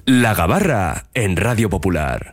La Gabarra en Radio Popular.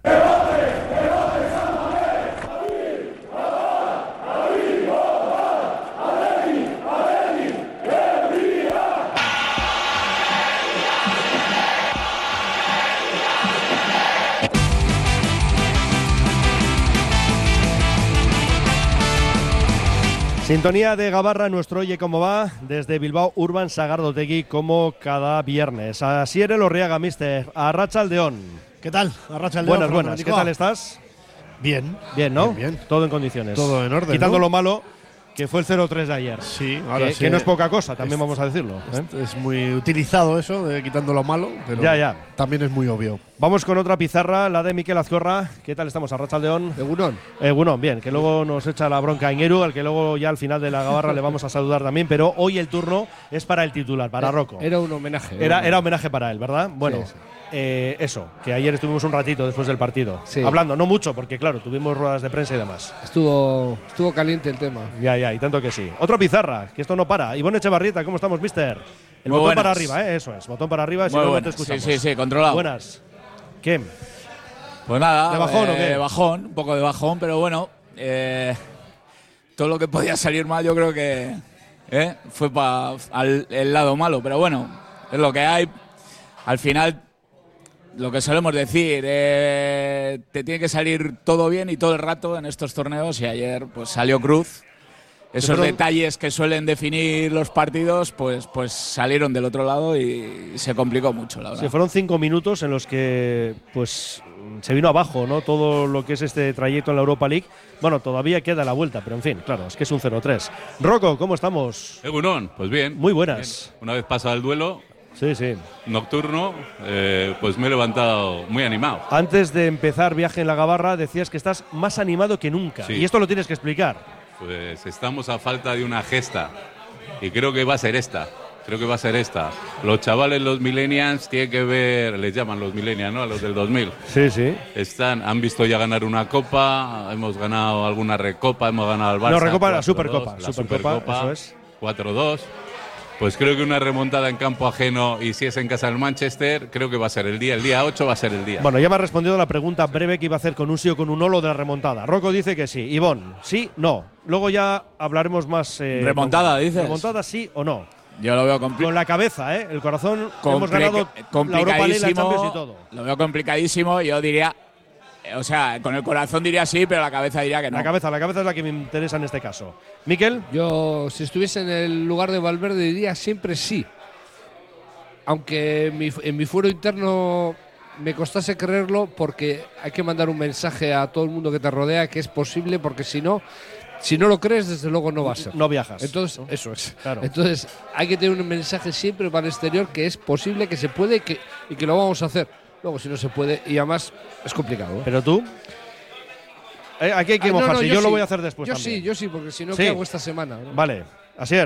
Sintonía de Gabarra, nuestro Oye Cómo Va, desde Bilbao Urban Sagardotegui, como cada viernes. Asier Elorriaga, mister, Arratsaldeon. ¿Qué tal? Arratsaldeon. Buenas. ¿Qué tal estás? Bien. Bien, ¿no? Bien. Todo en condiciones. Todo en orden, Quitando ¿no? lo malo, que fue el 0-3 de ayer. Sí, ahora sí. Que no es poca cosa, también vamos a decirlo. Es muy utilizado eso, de quitando lo malo, pero Ya. también es muy obvio. Vamos con otra pizarra, la de Mikel Azcorra. ¿Qué tal estamos, Arratsaldeon? Egunon. Bien, que luego nos echa la bronca Ingeru, al que luego ya al final de la Gabarra le vamos a saludar también, pero hoy el turno es para el titular, para Rocco. Era un homenaje. Era homenaje para él, ¿verdad? Bueno, Sí. Eso, que ayer estuvimos un ratito después del partido. Sí. Hablando, no mucho, porque claro, tuvimos ruedas de prensa y demás. Estuvo caliente el tema. Ya, y tanto que sí. Otra pizarra, que esto no para. Ivonne Echevarrieta, ¿cómo estamos, mister? El Muy botón buenas. para arriba, eso es. Botón para arriba, si Muy no, no te buenas. escuchamos. Sí, controlado. Buenas. ¿Qué? Pues nada. ¿De bajón o qué? Bajón, un poco de bajón, pero bueno. Todo lo que podía salir mal, yo creo que fue para el lado malo. Pero bueno, es lo que hay. Al final, lo que solemos decir, te tiene que salir todo bien y todo el rato en estos torneos. Y ayer pues salió cruz. Esos detalles que suelen definir los partidos, pues salieron del otro lado y se complicó mucho, la verdad. Sí, fueron 5 minutos en los que pues se vino abajo, ¿no? Todo lo que es este trayecto en la Europa League. Bueno, todavía queda la vuelta, pero en fin, claro, es que es un 0-3. Rocco, ¿cómo estamos? Egunon, pues bien. Muy buenas. Bien. Una vez pasado el duelo Sí. nocturno, pues me he levantado muy animado. Antes de empezar viaje en la Gabarra decías que estás más animado que nunca. Sí. Y esto lo tienes que explicar. Pues estamos a falta de una gesta y creo que va a ser esta. Los chavales, los millennials, tienen que ver, les llaman los millennials, ¿no? A los del 2000. Sí. Han visto ya ganar una copa, hemos ganado alguna recopa, hemos ganado al Barça. No, recopa, la 4-2, Supercopa. La Supercopa, eso es. 4-2. Pues creo que una remontada en campo ajeno, y si es en casa del Manchester, creo que va a ser el día. El día 8 va a ser el día. Bueno, ya me ha respondido la pregunta breve que iba a hacer con un sí o con un no lo de la remontada. Rocco dice que sí. Ivonne, sí, no. Luego ya hablaremos más. ¿Remontada, dices? ¿Remontada sí o no? Yo lo veo Con la cabeza, ¿eh? El corazón. Hemos ganado la Europa League, la Champions y todo. Lo veo complicadísimo. Yo diría, o sea, con el corazón diría sí, pero la cabeza diría que no. La cabeza es la que me interesa en este caso. Mikel. Yo, si estuviese en el lugar de Valverde, diría siempre sí. Aunque en mi fuero interno me costase creerlo, porque hay que mandar un mensaje a todo el mundo que te rodea que es posible, porque si no lo crees, desde luego no va a ser. No viajas. Entonces, ¿no? Eso es. Claro. Entonces, hay que tener un mensaje siempre para el exterior que es posible, que se puede y que lo vamos a hacer. Luego, si no se puede, y además es complicado. Pero tú. Aquí hay que mojarse. Yo lo sí. voy a hacer después también. Yo sí, porque si no, Sí. ¿qué hago esta semana? ¿no? Vale. Asier.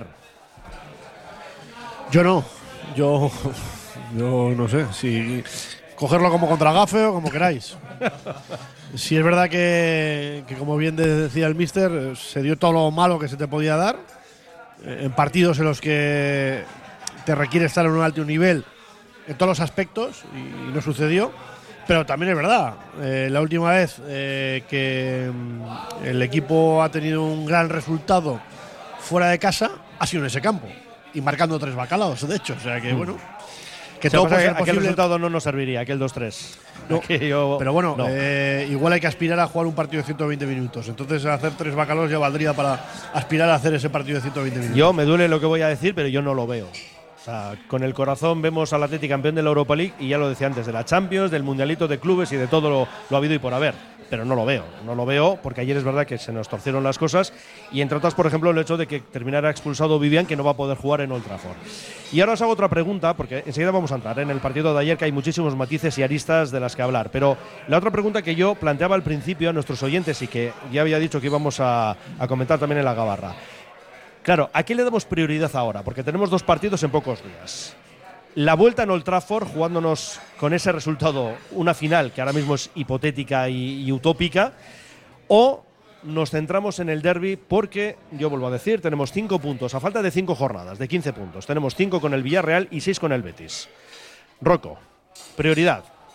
Yo no. Yo no sé. Si cogerlo como contragafe o como queráis. Si es verdad que como bien decía el míster, se dio todo lo malo que se te podía dar en partidos en los que te requiere estar en un alto nivel en todos los aspectos y no sucedió. Pero también es verdad, la última vez que el equipo ha tenido un gran resultado fuera de casa ha sido en ese campo y marcando 3 bacalaos, de hecho. O sea que bueno, que todo puede ser aquel posible. resultado no nos serviría, aquel 2-3. No, pero bueno, no. Igual hay que aspirar a jugar un partido de 120 minutos. Entonces hacer 3 bacalaos ya valdría para aspirar a hacer ese partido de 120 minutos. Yo me duele lo que voy a decir, pero yo no lo veo. O sea, con el corazón vemos al Atleti campeón de la Europa League y ya lo decía antes, de la Champions, del Mundialito de Clubes y de todo lo habido y por haber. Pero no lo veo porque ayer es verdad que se nos torcieron las cosas y entre otras, por ejemplo, el hecho de que terminara expulsado Vivian, que no va a poder jugar en Old Trafford. Y ahora os hago otra pregunta, porque enseguida vamos a entrar en el partido de ayer, que hay muchísimos matices y aristas de las que hablar. Pero la otra pregunta que yo planteaba al principio a nuestros oyentes y que ya había dicho que íbamos a comentar también en la Gabarra. Claro, ¿a qué le damos prioridad ahora? Porque tenemos 2 partidos en pocos días. La vuelta en Old Trafford, jugándonos con ese resultado una final que ahora mismo es hipotética y utópica, o nos centramos en el derbi porque, yo vuelvo a decir, tenemos 5 puntos, a falta de 5 jornadas, de 15 puntos. Tenemos 5 con el Villarreal y 6 con el Betis. Rocco, prioridad.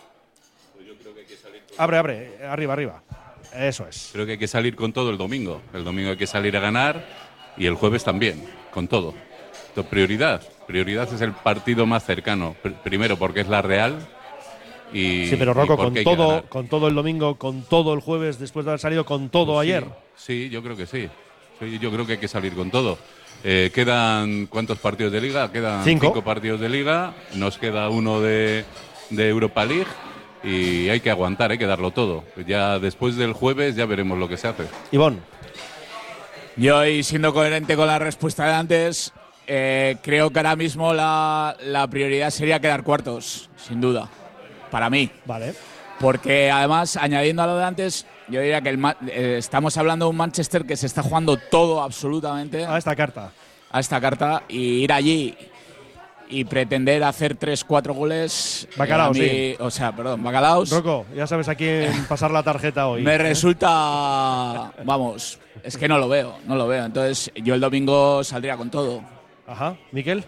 Abre, arriba. Eso es. Creo que hay que salir con todo el domingo. El domingo hay que salir a ganar y el jueves también, con todo. Entonces, prioridad es el partido más cercano. Primero porque es la Real. Sí, pero Rocco, con todo el domingo, con todo el jueves, después de haber salido con todo ayer. Sí, yo creo que sí. Yo creo que hay que salir con todo. ¿Quedan cuántos partidos de Liga? Quedan 5 partidos de Liga. Nos queda uno de Europa League. Y hay que aguantar, hay que darlo todo. Ya después del jueves ya veremos lo que se hace. Ivón. Yo, y siendo coherente con la respuesta de antes, creo que ahora mismo la prioridad sería quedar cuartos, sin duda. Para mí. Vale. Porque además, añadiendo a lo de antes, yo diría que estamos hablando de un Manchester que se está jugando todo absolutamente a esta carta y ir allí y pretender hacer 3-4 goles. Bacalaos, sí. O sea, perdón, bacalaos. Rocco, ya sabes a quién pasar la tarjeta hoy. Me resulta, vamos, es que no lo veo. Entonces, yo el domingo saldría con todo. Ajá, Miquel.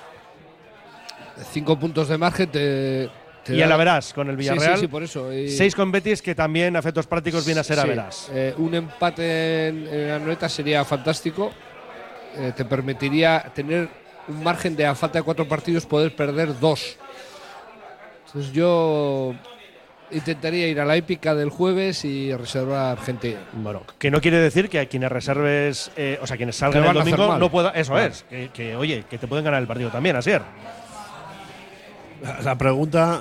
5 puntos de margen te y ya la verás con el Villarreal. Sí, por eso. 6 con Betis, que también a efectos prácticos viene a ser a verás. Un empate en la Anoeta sería fantástico. Te permitiría tener un margen de, a falta de 4 partidos, poder perder 2. Entonces yo intentaría ir a la épica del jueves y reservar gente. Bueno, que no quiere decir que a quienes reserves, o sea, quienes salgan el domingo no pueda. Eso es. Oye, que te pueden ganar el partido también, Asier. La pregunta,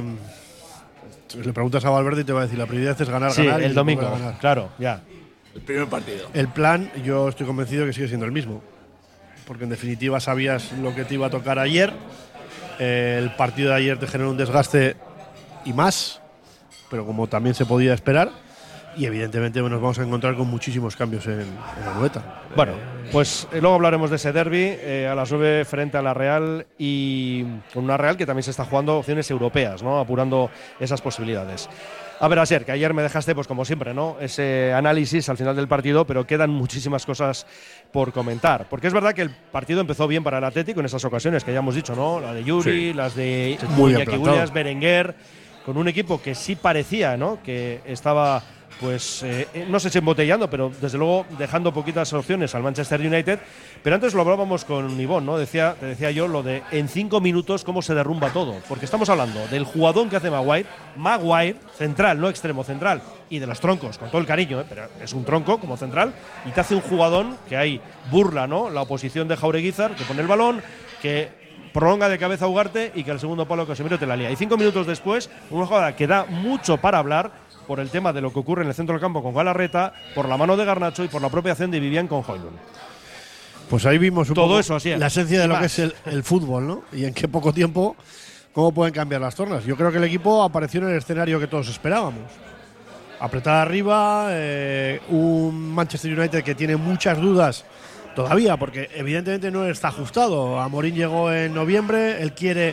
le preguntas a Valverde y te va a decir, la prioridad es ganar, ganar. El domingo, ganar. Claro, ya. El primer partido. El plan, yo estoy convencido que sigue siendo el mismo. Porque en definitiva sabías lo que te iba a tocar ayer. El partido de ayer te generó un desgaste y más, pero como también se podía esperar. Y evidentemente nos vamos a encontrar con muchísimos cambios en la Anoeta. Bueno, pues luego hablaremos de ese derbi a las 9 frente a la Real, y con una Real que también se está jugando opciones europeas, ¿no? Apurando esas posibilidades. A ver, Asier, que ayer me dejaste, pues como siempre, ¿no? Ese análisis al final del partido, pero quedan muchísimas cosas por comentar. Porque es verdad que el partido empezó bien para el Atlético en esas ocasiones que ya hemos dicho, ¿no? La de Yuri, las de Iñaki Williams, Berenguer, con un equipo que sí parecía, ¿no? Que estaba, pues, no sé si embotellando, pero desde luego dejando poquitas opciones al Manchester United. Pero antes lo hablábamos con Ivón, ¿no? Te decía yo lo de en 5 minutos cómo se derrumba todo. Porque estamos hablando del jugadón que hace Maguire, central, no extremo, central, y de los troncos, con todo el cariño, pero es un tronco como central, y te hace un jugadón que ahí burla, ¿no? La oposición de Jaureguizar, que pone el balón, que prolonga de cabeza a Ugarte y que al segundo palo Casemiro te la lía. Y 5 minutos después, una jugada que da mucho para hablar por el tema de lo que ocurre en el centro del campo con Galarreta, por la mano de Garnacho y por la propia acción de Vivian con Højlund. Pues ahí vimos un todo poco eso, así la esencia de lo que es el fútbol, ¿no? Y en qué poco tiempo, cómo pueden cambiar las tornas. Yo creo que el equipo apareció en el escenario que todos esperábamos. Apretar arriba, un Manchester United que tiene muchas dudas todavía, porque evidentemente no está ajustado. Amorín llegó en noviembre, él quiere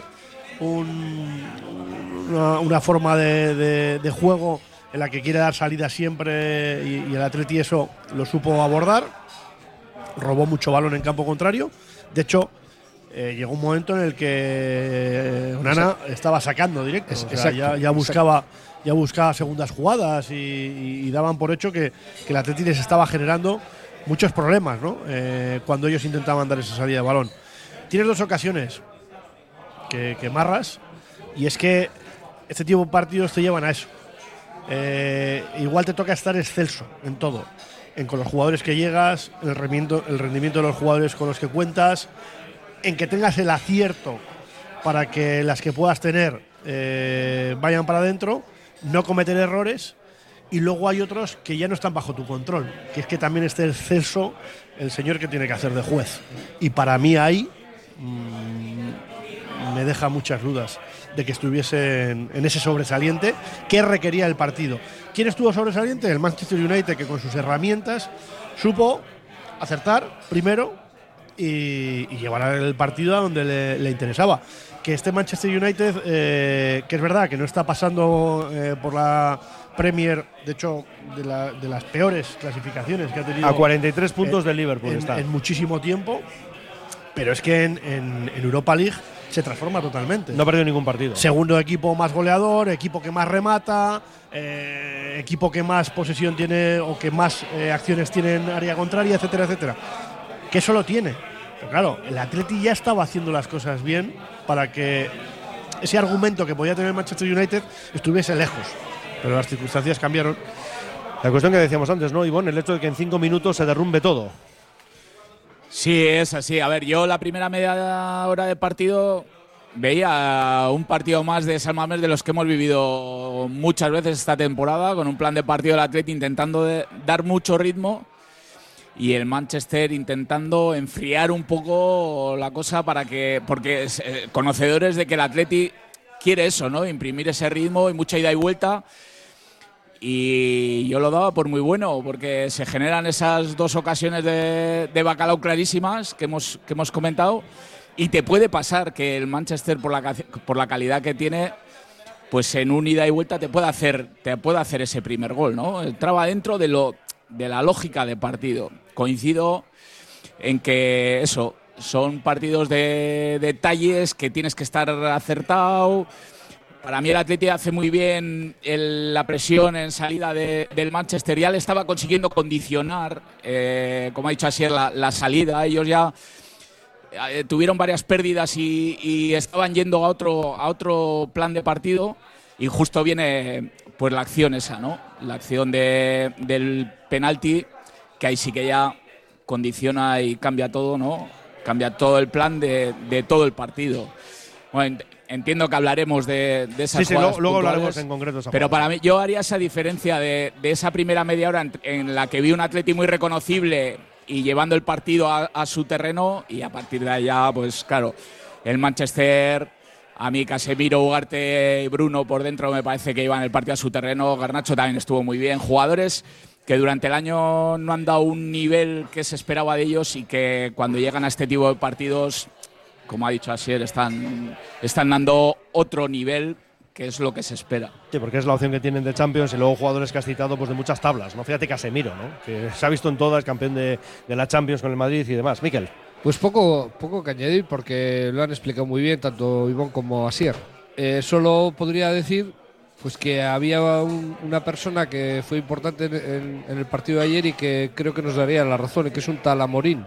una forma de juego en la que quiere dar salida siempre, y el Atleti eso lo supo abordar. Robó mucho balón en campo contrario. De hecho, llegó un momento en el que Onana estaba sacando directo. Ya buscaba segundas jugadas y daban por hecho que el Atleti les estaba generando muchos problemas, ¿no? Cuando ellos intentaban dar esa salida de balón. Tienes 2 ocasiones que marras, y es que este tipo de partidos te llevan a eso. Igual te toca estar excelso en todo, con los jugadores que llegas, el rendimiento de los jugadores con los que cuentas, en que tengas el acierto para que las que puedas tener vayan para adentro, no cometer errores. Y luego hay otros que ya no están bajo tu control, que es que también esté excelso el señor que tiene que hacer de juez. Y para mí ahí me deja muchas dudas de que estuviese en ese sobresaliente que requería el partido. ¿Quién estuvo sobresaliente? El Manchester United, que con sus herramientas supo acertar primero y llevar el partido a donde le interesaba. Que este Manchester United, que es verdad que no está pasando por la Premier, de hecho, de las peores clasificaciones que ha tenido. A 43 puntos del Liverpool en muchísimo tiempo. Pero es que en Europa League se transforma totalmente. No ha perdido ningún partido. Segundo equipo más goleador, equipo que más remata, equipo que más posesión tiene o que más acciones tiene en área contraria, etcétera, etcétera. Que eso lo tiene. Pero claro, el Atleti ya estaba haciendo las cosas bien para que ese argumento que podía tener Manchester United estuviese lejos. Pero las circunstancias cambiaron. La cuestión que decíamos antes, ¿no, Ivonne? El hecho de que en 5 minutos se derrumbe todo. Sí, es así. A ver, yo la primera media hora de partido veía un partido más de San Mamés de los que hemos vivido muchas veces esta temporada, con un plan de partido del Atleti intentando dar mucho ritmo y el Manchester intentando enfriar un poco la cosa porque conocedores de que el Atleti quiere eso, ¿no? Imprimir ese ritmo y mucha ida y vuelta. Y yo lo daba por muy bueno, porque se generan esas 2 ocasiones de Bacalao clarísimas que hemos comentado, y te puede pasar que el Manchester, por la calidad que tiene, pues en un ida y vuelta te puede hacer ese primer gol, ¿no? Entraba dentro de la lógica de partido. Coincido en que eso, son partidos de detalles que tienes que estar acertado. Para mí el Atleti hace muy bien la presión en salida del Manchester. Ya le estaba consiguiendo condicionar, como ha dicho Asier, la salida. Ellos ya tuvieron varias pérdidas y estaban yendo a otro plan de partido. Y justo viene pues la acción esa, ¿no? La acción del penalti, que ahí sí que ya condiciona y cambia todo, ¿no? Cambia todo el plan de todo el partido. Bueno, entiendo que hablaremos de esas jugadas luego puntuales, hablaremos en concreto. Pero para mí, yo haría esa diferencia de esa primera media hora en la que vi un Atleti muy reconocible y llevando el partido a su terreno, y a partir de allá, pues claro, el Manchester, a mí Casemiro, Ugarte y Bruno por dentro me parece que iban el partido a su terreno. Garnacho también estuvo muy bien. Jugadores que durante el año no han dado un nivel que se esperaba de ellos y que cuando llegan a este tipo de partidos, como ha dicho Asier, están dando otro nivel, que es lo que se espera. Sí, porque es la opción que tienen de Champions, y luego jugadores que has citado pues de muchas tablas, ¿no? Fíjate Casemiro, ¿no? Que se ha visto en todas, campeón de la Champions con el Madrid y demás. Miquel. Pues poco que añadir, porque lo han explicado muy bien tanto Ivonne como Asier. Solo podría decir pues que había una persona que fue importante en el partido de ayer y que creo que nos daría la razón, que es un tal Amorín,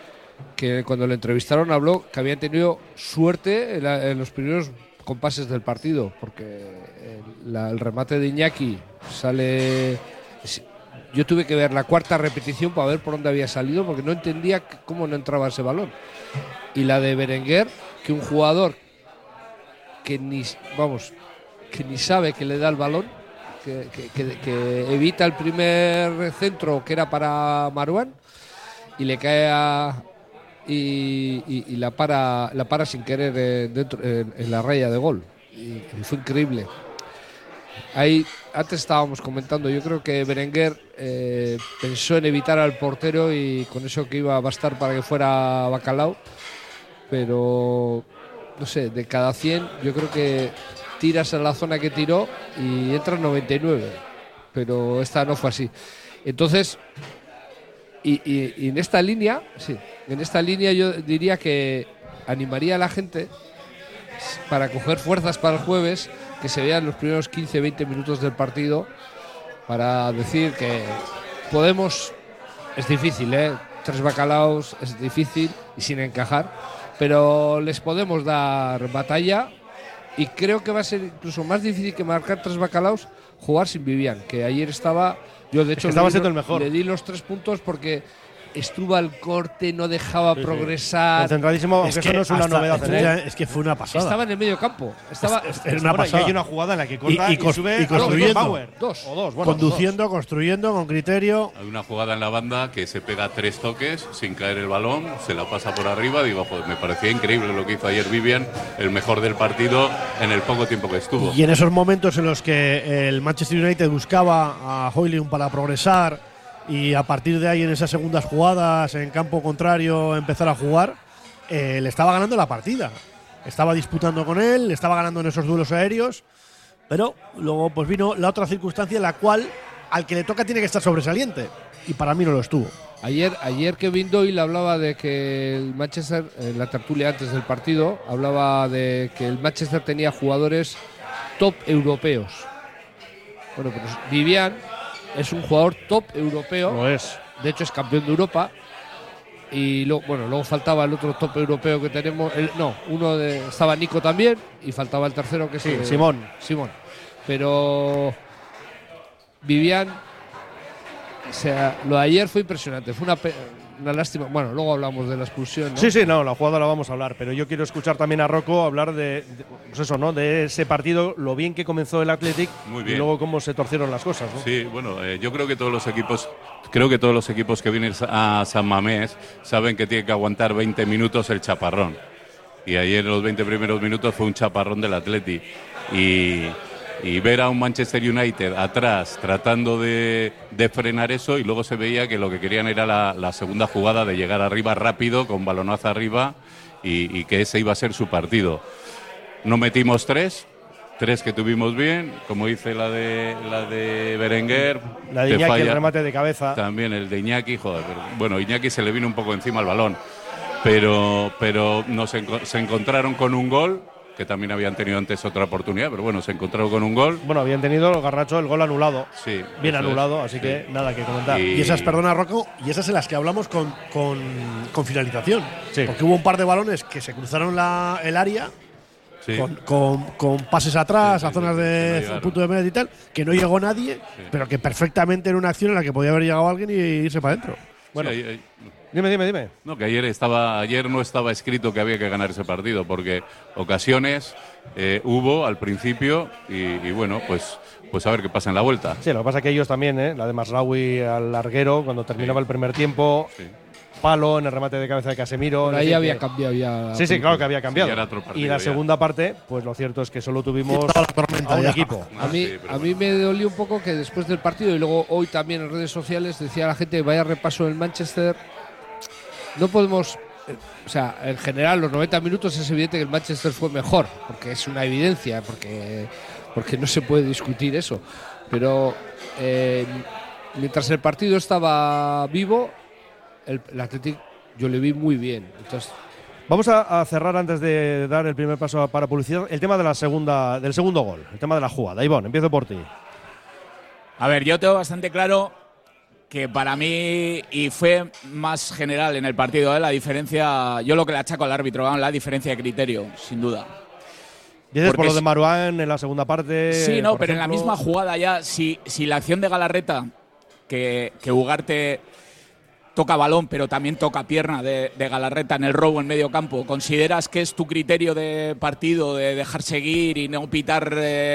que cuando le entrevistaron habló que habían tenido suerte en los primeros compases del partido, porque el remate de Iñaki sale. Yo tuve que ver la cuarta repetición para ver por dónde había salido, porque no entendía cómo no entraba ese balón. Y la de Berenguer, que un jugador que ni sabe que le da el balón, que evita el primer centro que era para Marouane y le cae y la para sin querer dentro en la raya de gol, y fue increíble. Ahí antes estábamos comentando, yo creo que Berenguer pensó en evitar al portero y con eso que iba a bastar para que fuera Bacalao, pero no sé, de cada 100 yo creo que tiras en la zona que tiró y entran 99, pero esta no fue así. Entonces, y en esta línea, sí, en esta línea yo diría que animaría a la gente para coger fuerzas para el jueves, que se vean los primeros 15-20 minutos del partido, para decir que podemos. Es difícil, 3 Bacalaos es difícil y sin encajar, pero les podemos dar batalla, y creo que va a ser incluso más difícil que marcar 3 Bacalaos jugar sin Vivian, que ayer estaba. Yo de hecho estaba siendo el mejor. Le di los 3 puntos porque estuvo al corte, no dejaba progresar. Concentradísimo, aunque eso no es una novedad en él. Es que fue una pasada. Estaba en el medio campo. Era una pasada. Y hay una jugada en la que corta y sube y construyendo. Dos. Conduciendo, construyendo, con criterio. Hay una jugada en la banda que se pega 3 toques sin caer el balón, se la pasa por arriba. Digo, joder, me parecía increíble lo que hizo ayer Vivian, el mejor del partido en el poco tiempo que estuvo. Y en esos momentos en los que el Manchester United buscaba a Højlund para progresar, y a partir de ahí, en esas segundas jugadas en campo contrario, empezar a jugar, le estaba ganando la partida. Estaba disputando con él, le estaba ganando en esos duelos aéreos, pero luego pues vino la otra circunstancia en la cual al que le toca tiene que estar sobresaliente. Y para mí no lo estuvo. Ayer Kevin Doyle hablaba de que el Manchester, en la tertulia antes del partido, hablaba de que el Manchester tenía jugadores top europeos. Bueno, pues Vivian es un jugador top europeo. Lo es. De hecho, es campeón de Europa. Y luego faltaba el otro top europeo que tenemos. Estaba Nico también. Y faltaba el tercero, que es Simón. Pero Vivian, o sea, lo de ayer fue impresionante. Fue una lástima. Bueno, luego hablamos de la expulsión, ¿no? Sí, la jugada la vamos a hablar. Pero yo quiero escuchar también a Rocco hablar de ese partido, lo bien que comenzó el Athletic y luego cómo se torcieron las cosas, ¿no? Sí, bueno, yo creo que todos los equipos que vienen a San Mamés saben que tienen que aguantar 20 minutos el chaparrón. Y ayer en los 20 primeros minutos fue un chaparrón del Athletic. Y ver a un Manchester United atrás tratando de frenar eso, y luego se veía que lo que querían era la segunda jugada de llegar arriba rápido, con balonazo arriba, y que ese iba a ser su partido. No metimos tres que tuvimos bien, como dice la de Berenguer. La de Iñaki, el remate de cabeza. También el de Iñaki, joder. Bueno, Iñaki se le vino un poco encima el balón, pero se encontraron con un gol, que también habían tenido antes otra oportunidad, pero bueno, se encontraron con un gol. Bueno, habían tenido, Garnacho, el gol anulado. Sí. Bien anulado, así que nada que comentar. Y esas, perdona, Rocco, y esas en las que hablamos con finalización. Sí. Porque hubo un par de balones que se cruzaron el área. Sí. Con pases atrás, a zonas de no punto de medio y tal, que no llegó nadie, pero que perfectamente era una acción en la que podía haber llegado alguien y irse para adentro. Bueno, Sí, dime. No, que ayer no estaba escrito que había que ganar ese partido, porque ocasiones hubo al principio y bueno, pues a ver qué pasa en la vuelta. Sí, lo que pasa es que ellos también, la de Masraoui al larguero, cuando terminaba el primer tiempo, palo en el remate de cabeza de Casemiro. Ahí había cambiado ya. Sí, claro que había cambiado. Sí, era otro partido y la ya. segunda parte, pues lo cierto es que solo tuvimos a un equipo. A mí me dolió un poco que después del partido, y luego hoy también en redes sociales, decía la gente, vaya repaso del Manchester. No podemos, o sea, en general los 90 minutos es evidente que el Manchester fue mejor, porque es una evidencia, porque no se puede discutir eso. Pero mientras el partido estaba vivo, el Athletic yo le vi muy bien. Entonces, vamos a cerrar antes de dar el primer paso para publicidad el tema del segundo gol, el tema de la jugada. Ivonne, empiezo por ti. A ver, yo tengo bastante claro que para mí, y fue más general en el partido, la diferencia, yo lo que le achaco al árbitro, la diferencia de criterio, sin duda. Dices por lo de Marouane en la segunda parte. Sí, no, pero en la misma jugada ya, si la acción de Galarreta, que Ugarte toca balón, pero también toca pierna de Galarreta en el robo en medio campo, ¿consideras que es tu criterio de partido, de dejar seguir y no pitar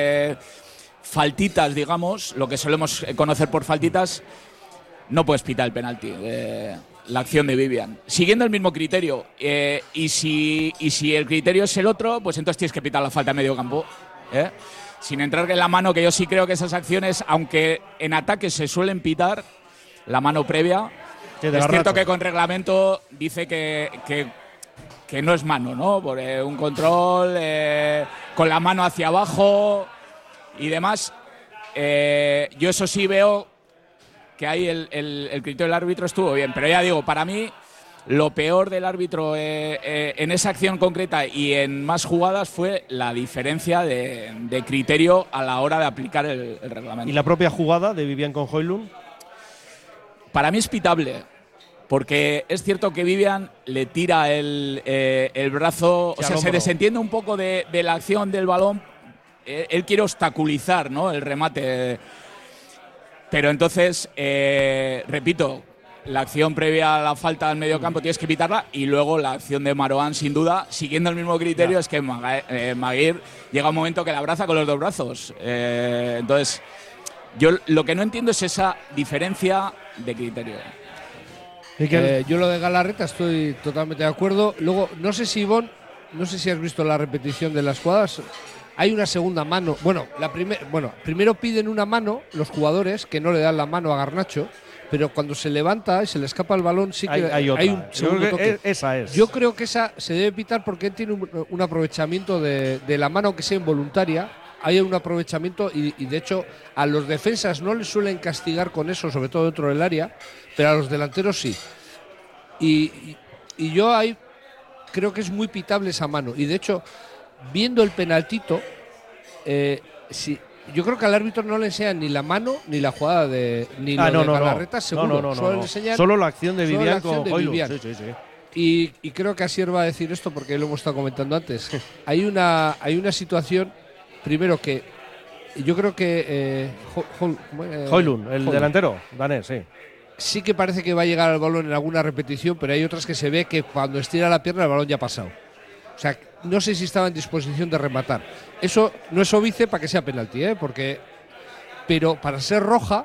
faltitas, digamos, lo que solemos conocer por faltitas? No puedes pitar el penalti, la acción de Vivian. Siguiendo el mismo criterio, y si el criterio es el otro, pues entonces tienes que pitar la falta en medio campo, sin entrar en la mano, que yo sí creo que esas acciones, aunque en ataque se suelen pitar, la mano previa, es cierto que con reglamento dice que no es mano, ¿no? Por un control con la mano hacia abajo y demás. Yo eso sí veo que ahí el criterio del árbitro estuvo bien, pero ya digo, para mí lo peor del árbitro en esa acción concreta y en más jugadas fue la diferencia de criterio a la hora de aplicar el reglamento. ¿Y la propia jugada de Vivian con Højlund? Para mí es pitable, porque es cierto que Vivian le tira el brazo, o sea, se desentiende un poco de la acción del balón. Él quiere obstaculizar, ¿no?, el remate. Pero entonces, repito, la acción previa a la falta del medio campo tienes que pitarla, y luego la acción de Marouane, sin duda, siguiendo el mismo criterio, es que Maguire llega un momento que la abraza con los dos brazos. Entonces, yo lo que no entiendo es esa diferencia de criterio. Yo lo de Galarreta estoy totalmente de acuerdo. Luego, no sé si Ivonne, no sé si has visto la repetición de las jugadas. Hay una segunda mano. Primero piden una mano los jugadores, que no le dan la mano a Garnacho, pero cuando se levanta y se le escapa el balón, sí que hay un segundo toque. Esa es. Yo creo que esa se debe pitar porque él tiene un aprovechamiento de la mano, que sea involuntaria, hay un aprovechamiento y de hecho a los defensas no les suelen castigar con eso, sobre todo dentro del área, pero a los delanteros sí. Y yo ahí creo que es muy pitable esa mano. Y de hecho, viendo el penaltito, yo creo que al árbitro no le enseñan ni la mano ni la jugada de ni de Galarreta, seguro. Solo la acción de Vivian con Højlund. Sí. Y creo que Asier va a decir esto porque lo hemos estado comentando antes. hay una situación, primero que yo creo que Højlund, el delantero danés, sí que parece que va a llegar al balón en alguna repetición, pero hay otras que se ve que cuando estira la pierna el balón ya ha pasado. O sea, no sé si estaba en disposición de rematar. Eso no es óbice para que sea penalti, pero para ser roja,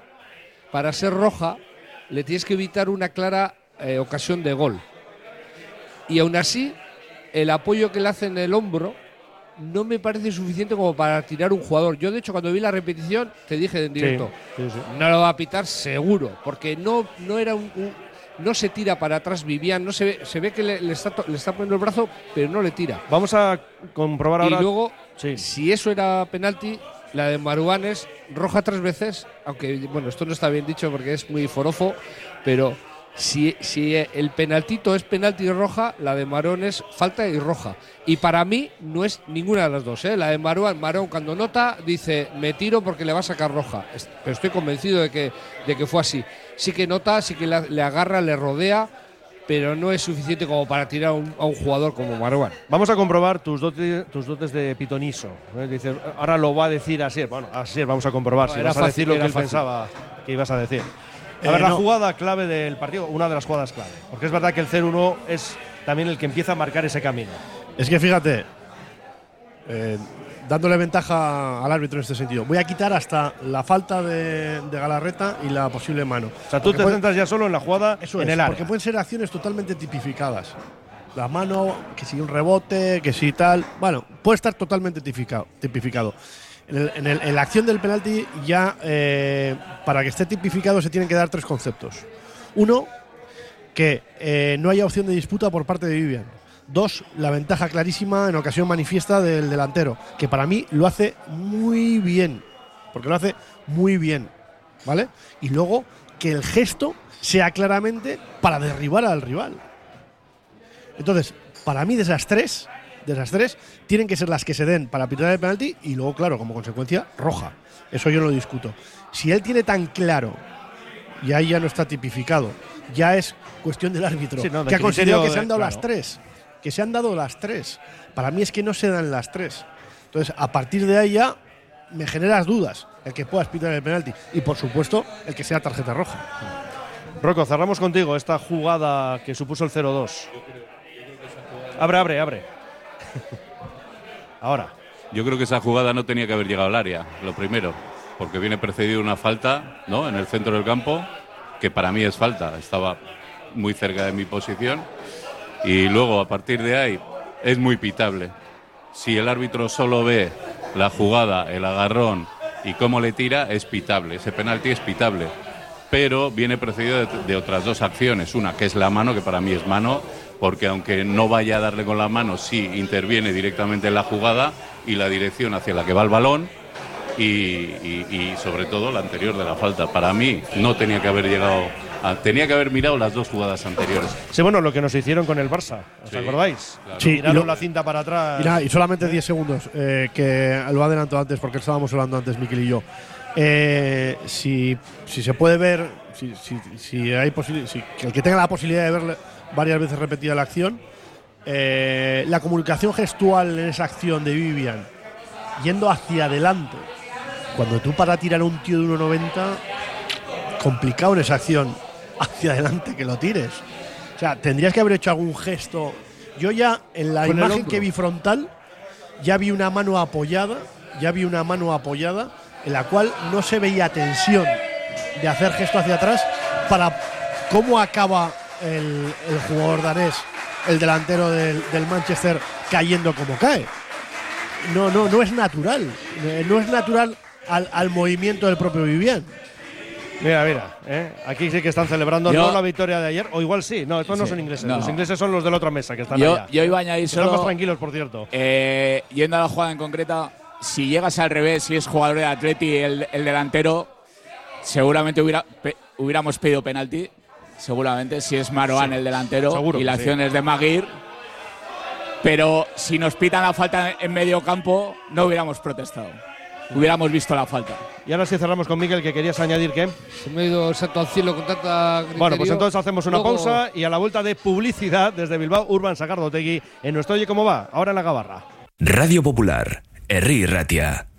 le tienes que evitar una clara ocasión de gol. Y aún así, el apoyo que le hace en el hombro no me parece suficiente como para tirar un jugador. Yo, de hecho, cuando vi la repetición, te dije en directo, sí. No lo va a pitar seguro, porque no era no se tira para atrás Vivian, se ve que le está poniendo el brazo, pero no le tira. Vamos a comprobar ahora. Y luego, si eso era penalti, la de Marouane es roja 3 veces, aunque, bueno, esto no está bien dicho porque es muy forofo, pero si el penaltito es penalti y roja, la de Marouane es falta y roja. Y para mí no es ninguna de las dos. La de Marouane cuando nota dice me tiro porque le va a sacar roja. Pero estoy convencido de que fue así. Sí que nota, sí que le agarra, le rodea, pero no es suficiente como para tirar a un jugador como Marouane. Vamos a comprobar tus dotes de pitoniso. Dice, ahora lo va a decir Asier. Bueno, Asier, vamos a comprobar si vas a decir lo que él pensaba que ibas a decir. A ver, la jugada clave del partido, una de las jugadas clave. Porque es verdad que el 0-1 es también el que empieza a marcar ese camino. Es que fíjate, dándole ventaja al árbitro en este sentido, voy a quitar hasta la falta de Galarreta y la posible mano. O sea, tú te centras ya solo en la jugada en el área. Porque pueden ser acciones totalmente tipificadas. La mano, que si un rebote, que si tal. Bueno, puede estar totalmente tipificado. En la acción del penalti ya, para que esté tipificado, se tienen que dar 3 conceptos. 1, que no haya opción de disputa por parte de Vivian. 2, la ventaja clarísima en ocasión manifiesta del delantero, que para mí lo hace muy bien, porque lo hace muy bien, ¿vale? Y luego que el gesto sea claramente para derribar al rival. Entonces, para mí de esas tres tienen que ser las que se den para pitar el penalti y luego, claro, como consecuencia, roja. Eso yo no lo discuto. Si él tiene tan claro, y ahí ya no está tipificado, ya es cuestión del árbitro, que ha considerado que se han dado las 3. Que se han dado las 3. Para mí es que no se dan las 3. Entonces, a partir de ahí ya me generas dudas el que puedas pitar el penalti. Y, por supuesto, el que sea tarjeta roja. Rocco, cerramos contigo esta jugada que supuso el 0-2. Abre. Ahora. Yo creo que esa jugada no tenía que haber llegado al área, lo primero, porque viene precedido una falta, ¿no?, en el centro del campo, que para mí es falta. Estaba muy cerca de mi posición. Y luego, a partir de ahí, es muy pitable. Si el árbitro solo ve la jugada, el agarrón y cómo le tira, es pitable. Ese penalti es pitable. Pero viene precedido de otras 2 acciones. Una, que es la mano, que para mí es mano, porque aunque no vaya a darle con la mano, sí interviene directamente en la jugada y la dirección hacia la que va el balón. Y sobre todo la anterior de la falta. Para mí no tenía que haber llegado. Tenía que haber mirado las 2 jugadas anteriores. Sí, bueno, lo que nos hicieron con el Barça, ¿os acordáis? Claro. Sí, tiraron la cinta para atrás. Mira, y solamente 10 segundos, que lo adelanto antes porque estábamos hablando antes Miquel y yo. Si se puede ver, si hay si el que tenga la posibilidad de ver varias veces repetida la acción, la comunicación gestual en esa acción de Vivian yendo hacia adelante, cuando tú para tirar a un tío de 1,90, complicado en esa acción hacia adelante que lo tires. O sea, tendrías que haber hecho algún gesto. Yo ya en la imagen que vi frontal ya vi una mano apoyada, en la cual no se veía tensión de hacer gesto hacia atrás para cómo acaba el jugador danés, el delantero del Manchester, cayendo como cae. No es natural. No es natural al movimiento del propio Vivian. Mira, aquí sí que están celebrando no la victoria de ayer, o igual sí. No, estos no son ingleses. No. Los ingleses son los de la otra mesa que están allá. Yo iba a añadir solo. Están más tranquilos, por cierto. Yendo a la jugada en concreta, si llegas al revés, si es jugador de Atleti el delantero, seguramente hubiéramos pedido penalti. Seguramente, si es Marouane el delantero, seguro, y la acción es de Maguire. Pero si nos pitan la falta en medio campo, no hubiéramos protestado. Hubiéramos visto la falta. Y ahora sí cerramos con Miguel, que querías añadir que… Se me ha ido el santo al cielo con tanta criterio. Bueno, pues entonces hacemos una pausa y a la vuelta de publicidad desde Bilbao, Urban Sagardotegui en nuestro Oye Cómo Va, ahora en la Gabarra. Radio Popular, Herri Ratia.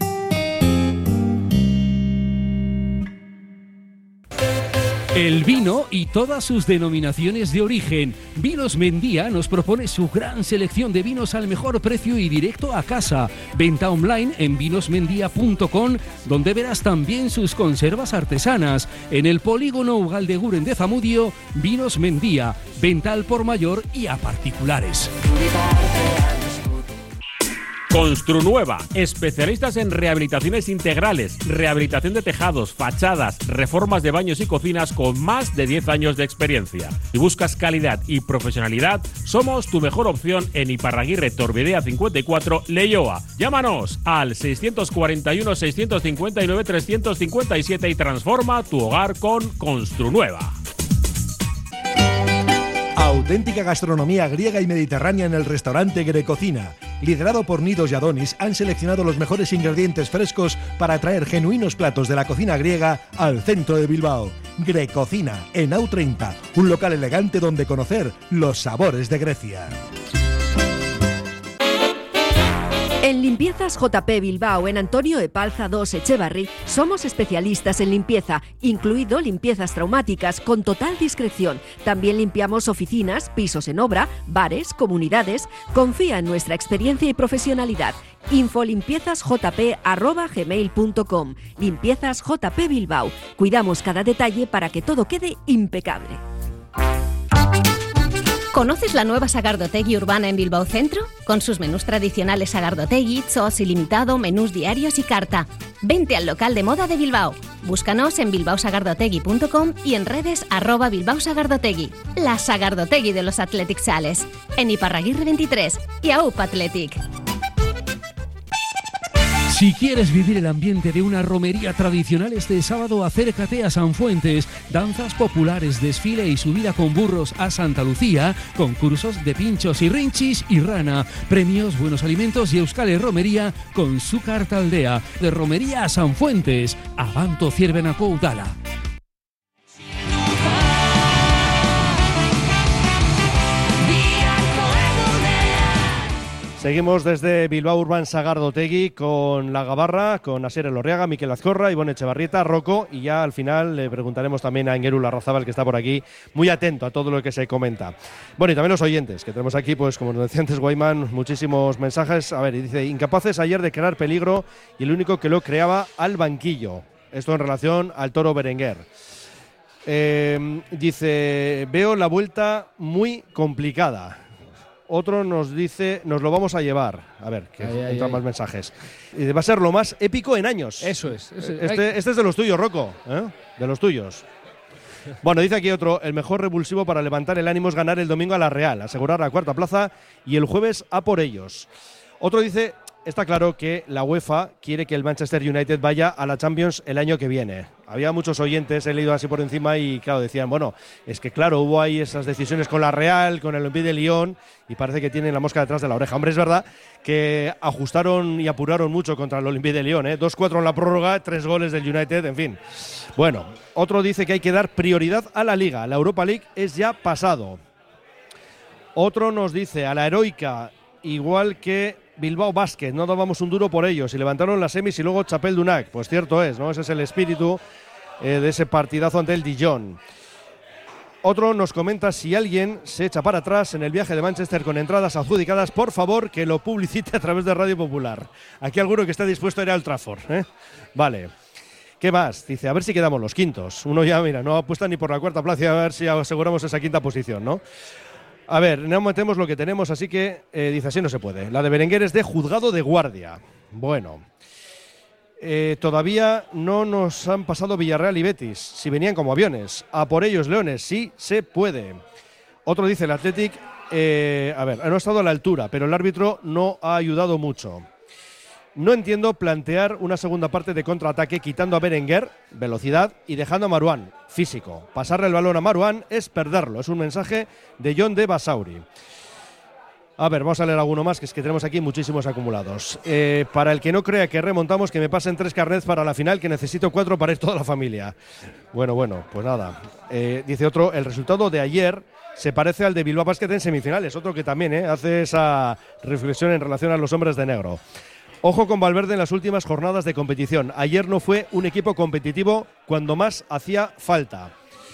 El vino y todas sus denominaciones de origen. Vinos Mendía nos propone su gran selección de vinos al mejor precio y directo a casa. Venta online en vinosmendía.com, donde verás también sus conservas artesanas. En el polígono Ugaldeguren de Zamudio, Vinos Mendía. Venta al por mayor y a particulares. Construnueva, especialistas en rehabilitaciones integrales, rehabilitación de tejados, fachadas, reformas de baños y cocinas con más de 10 años de experiencia. Si buscas calidad y profesionalidad, somos tu mejor opción en Iparraguirre Torbidea 54, Leioa. Llámanos al 641 659 357 y transforma tu hogar con Construnueva. Auténtica gastronomía griega y mediterránea en el restaurante Grecocina. Liderado por Nidos y Adonis, han seleccionado los mejores ingredientes frescos para traer genuinos platos de la cocina griega al centro de Bilbao. Grecocina, en AU30, un local elegante donde conocer los sabores de Grecia. En Limpiezas JP Bilbao, en Antonio Epalza 2 Echevarri, somos especialistas en limpieza, incluido limpiezas traumáticas con total discreción. También limpiamos oficinas, pisos en obra, bares, comunidades. Confía en nuestra experiencia y profesionalidad. infolimpiezasjp@gmail.com. Limpiezas JP Bilbao. Cuidamos cada detalle para que todo quede impecable. ¿Conoces la nueva Sagardotegui urbana en Bilbao Centro? Con sus menús tradicionales Sagardotegui, Chos ilimitado, menús diarios y carta. Vente al local de moda de Bilbao. Búscanos en bilbaosagardotegui.com y en redes @bilbaosagardotegui. La Sagardotegui de los Athletic Sales. En Iparraguirre 23 y AUP Athletic. Si quieres vivir el ambiente de una romería tradicional este sábado, acércate a Sanfuentes. Danzas populares, desfile y subida con burros a Santa Lucía, concursos de pinchos y rinchis y rana, premios, buenos alimentos y Euskal Romería con su carta aldea. De romería a Sanfuentes, Abanto Ciervenako Udala. Seguimos desde Bilbao Urban Sagardotegui con la Gabarra, con Asier Elorriaga, Mikel Azcorra, Ivonne Echevarrieta, Rocco, y ya al final le preguntaremos también a Engeru Larrazábal, que está por aquí, muy atento a todo lo que se comenta. Bueno, y también los oyentes, que tenemos aquí, pues como nos decía antes Guayman, muchísimos mensajes. A ver, y dice, incapaces ayer de crear peligro y el único que lo creaba al banquillo. Esto en relación al Toro Berenguer. Dice, veo la vuelta muy complicada. Otro nos dice, nos lo vamos a llevar. A ver, que entran más mensajes. Va a ser lo más épico en años. Eso es. Este es de los tuyos, Rocco. De los tuyos. Bueno, dice aquí otro, el mejor revulsivo para levantar el ánimo es ganar el domingo a la Real, asegurar la cuarta plaza y el jueves a por ellos. Otro dice, está claro que la UEFA quiere que el Manchester United vaya a la Champions el año que viene. Había muchos oyentes, he leído así por encima y claro, decían, bueno, es que claro, hubo ahí esas decisiones con la Real, con el Olympique de Lyon y parece que tienen la mosca detrás de la oreja. Hombre, es verdad que ajustaron y apuraron mucho contra el Olympique de Lyon, 2-4 en la prórroga, 3 goles del United, en fin. Bueno, otro dice que hay que dar prioridad a la Liga, la Europa League es ya pasado. Otro nos dice, a la heroica, igual que Bilbao Basket, no dábamos un duro por ellos y levantaron las semis y luego Chapel Dunac. Pues cierto es, ¿no? Ese es el espíritu de ese partidazo ante el Dijon. Otro nos comenta, si alguien se echa para atrás en el viaje de Manchester con entradas adjudicadas, por favor que lo publicite a través de Radio Popular. Aquí alguno que esté dispuesto a ir al Trafford, ¿eh? Vale. ¿Qué más? Dice, a ver si quedamos los quintos. Uno ya, mira, no apuesta ni por la cuarta plaza, a ver si aseguramos esa quinta posición, ¿no? A ver, no metemos lo que tenemos, así que dice, así no se puede. La de Berenguer es de juzgado de guardia. Bueno, todavía no nos han pasado Villarreal y Betis, si venían como aviones. A por ellos, Leones, sí se puede. Otro dice, el Athletic, no ha estado a la altura, pero el árbitro no ha ayudado mucho. No entiendo plantear una segunda parte de contraataque quitando a Berenguer, velocidad, y dejando a Marouane, físico. Pasarle el balón a Marouane es perderlo. Es un mensaje de John de Basauri. A ver, vamos a leer alguno más, que es que tenemos aquí muchísimos acumulados. Para el que no crea que remontamos, que me pasen 3 carnets para la final, que necesito 4 para ir toda la familia. Bueno, pues nada. Dice otro, el resultado de ayer se parece al de Bilbao Basket en semifinales. Otro que también hace esa reflexión en relación a los hombres de negro. Ojo con Valverde en las últimas jornadas de competición. Ayer no fue un equipo competitivo cuando más hacía falta.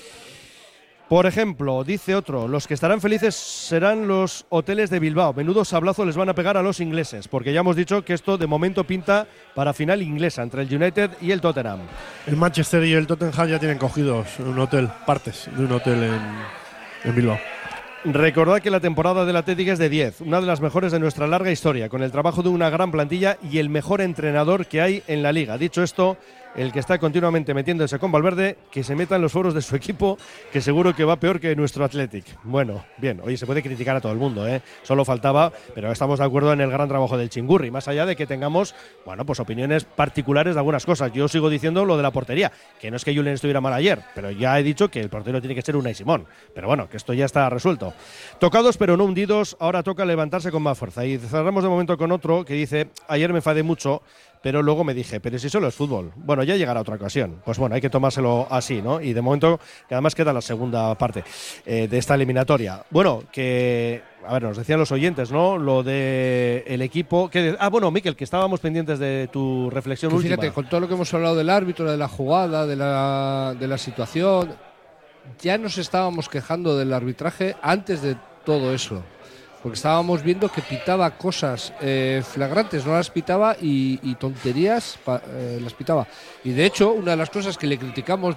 Por ejemplo, dice otro, los que estarán felices serán los hoteles de Bilbao. Menudo sablazo les van a pegar a los ingleses, porque ya hemos dicho que esto de momento pinta para final inglesa entre el United y el Tottenham. El Manchester y el Tottenham ya tienen cogidos un hotel, partes de un hotel en Bilbao. Recordad que la temporada del Atlético es de 10, una de las mejores de nuestra larga historia, con el trabajo de una gran plantilla y el mejor entrenador que hay en la liga. Dicho esto, el que está continuamente metiéndose con Valverde, que se meta en los foros de su equipo, que seguro que va peor que nuestro Athletic. Bueno, bien, oye, se puede criticar a todo el mundo, solo faltaba, pero estamos de acuerdo en el gran trabajo del Chingurri, más allá de que tengamos, pues opiniones particulares de algunas cosas. Yo sigo diciendo lo de la portería, que no es que Julen estuviera mal ayer, pero ya he dicho que el portero tiene que ser Unai Simón, pero bueno, que esto ya está resuelto. Tocados pero no hundidos, ahora toca levantarse con más fuerza. Y cerramos de momento con otro que dice, ayer me enfadé mucho, pero luego me dije, pero si solo es fútbol. Bueno, ya llegará otra ocasión. Pues bueno, hay que tomárselo así, ¿no? Y de momento, que además queda la segunda parte de esta eliminatoria. Bueno, que, a ver, nos decían los oyentes, ¿no? Lo de el equipo. Bueno, Miquel, que estábamos pendientes de tu reflexión pues última. Fíjate, con todo lo que hemos hablado del árbitro, de la jugada, de la situación, ya nos estábamos quejando del arbitraje antes de todo eso. Porque estábamos viendo que pitaba cosas flagrantes, no las pitaba y tonterías las pitaba. Y de hecho, una de las cosas que le criticamos,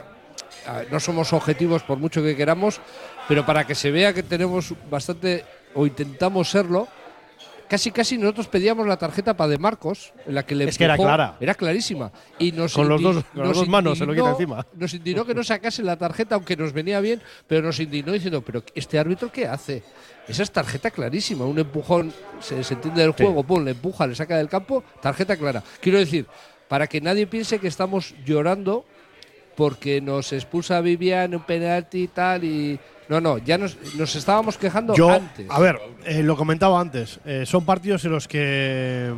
no somos objetivos por mucho que queramos, pero para que se vea que tenemos bastante, o intentamos serlo, casi nosotros pedíamos la tarjeta para De Marcos, en la que le empujó, que era clara. Era clarísima. Y con las dos manos se lo quita encima. Nos indignó que no sacase la tarjeta, aunque nos venía bien, pero nos indignó diciendo, pero ¿este árbitro qué hace? Esa es tarjeta clarísima, un empujón, se entiende del juego, pum, le empuja, le saca del campo, tarjeta clara. Quiero decir, para que nadie piense que estamos llorando porque nos expulsa Vivian un penalti y tal, y no, ya nos estábamos quejando antes. A ver, lo comentaba antes, son partidos en los que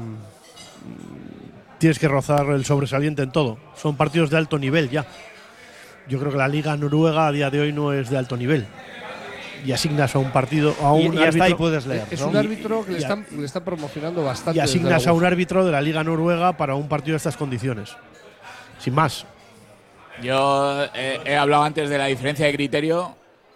tienes que rozar el sobresaliente en todo. Son partidos de alto nivel ya. Yo creo que la Liga Noruega a día de hoy no es de alto nivel. Y asignas a un partido a un árbitro. Hasta ahí puedes leer. Es un árbitro que le están promocionando bastante. Y asignas a un árbitro de la Liga Noruega para un partido de estas condiciones. Sin más. Yo he hablado antes de la diferencia de criterio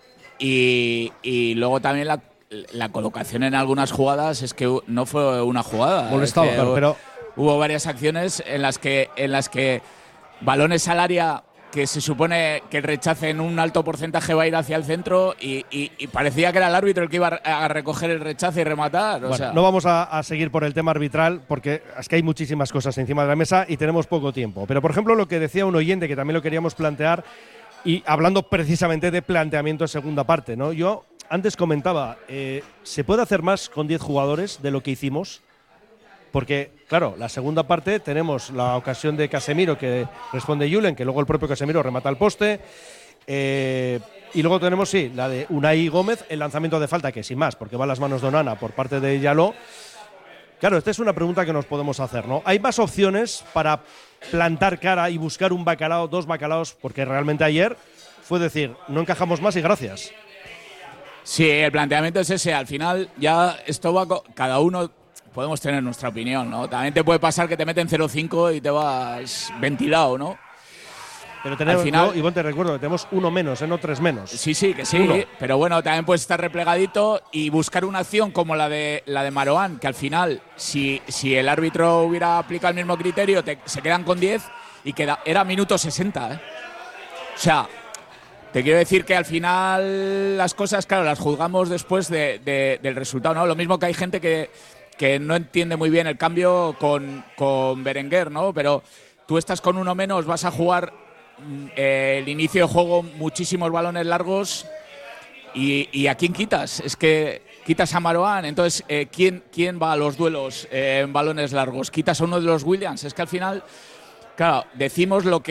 y luego también la colocación en algunas jugadas es que no fue una jugada. Molestaba, es que pero hubo varias acciones en las que balones al área que se supone que el rechace en un alto porcentaje va a ir hacia el centro y parecía que era el árbitro el que iba a recoger el rechace y rematar. Bueno, no vamos a seguir por el tema arbitral porque es que hay muchísimas cosas encima de la mesa y tenemos poco tiempo. Pero, por ejemplo, lo que decía un oyente, que también lo queríamos plantear, y hablando precisamente de planteamiento de segunda parte, ¿no? Yo antes comentaba, ¿se puede hacer más con 10 jugadores de lo que hicimos? Porque, claro, la segunda parte tenemos la ocasión de Casemiro que responde Julen, que luego el propio Casemiro remata al poste. Y luego tenemos, sí, la de Unai Gómez, el lanzamiento de falta, que sin más, porque va a las manos de Onana por parte de Yaló. Claro, esta es una pregunta que nos podemos hacer, ¿no? ¿Hay más opciones para plantar cara y buscar un bacalao, 2 bacalaos? Porque realmente ayer fue decir, no encajamos más y gracias. Sí, el planteamiento es ese. Al final ya esto va cada uno. Podemos tener nuestra opinión, ¿no? También te puede pasar que te meten 0-5 y te vas ventilado, ¿no? Pero tenemos, al final, Ivonne, te recuerdo que tenemos 1 menos, no 3 menos. Sí, que sí. 1. Pero bueno, también puedes estar replegadito y buscar una acción como la de Marouane, que al final, si el árbitro hubiera aplicado el mismo criterio, se quedan con 10 y era minuto 60, ¿eh? O sea, te quiero decir que al final las cosas, claro, las juzgamos después del resultado, ¿no? Lo mismo que hay gente que no entiende muy bien el cambio con Berenguer, ¿no? Pero tú estás con 1 menos, vas a jugar el inicio de juego, muchísimos balones largos ¿Y a quién quitas? Es que quitas a Marouane, entonces ¿quién va a los duelos en balones largos? ¿Quitas a uno de los Williams? Es que al final, claro, decimos la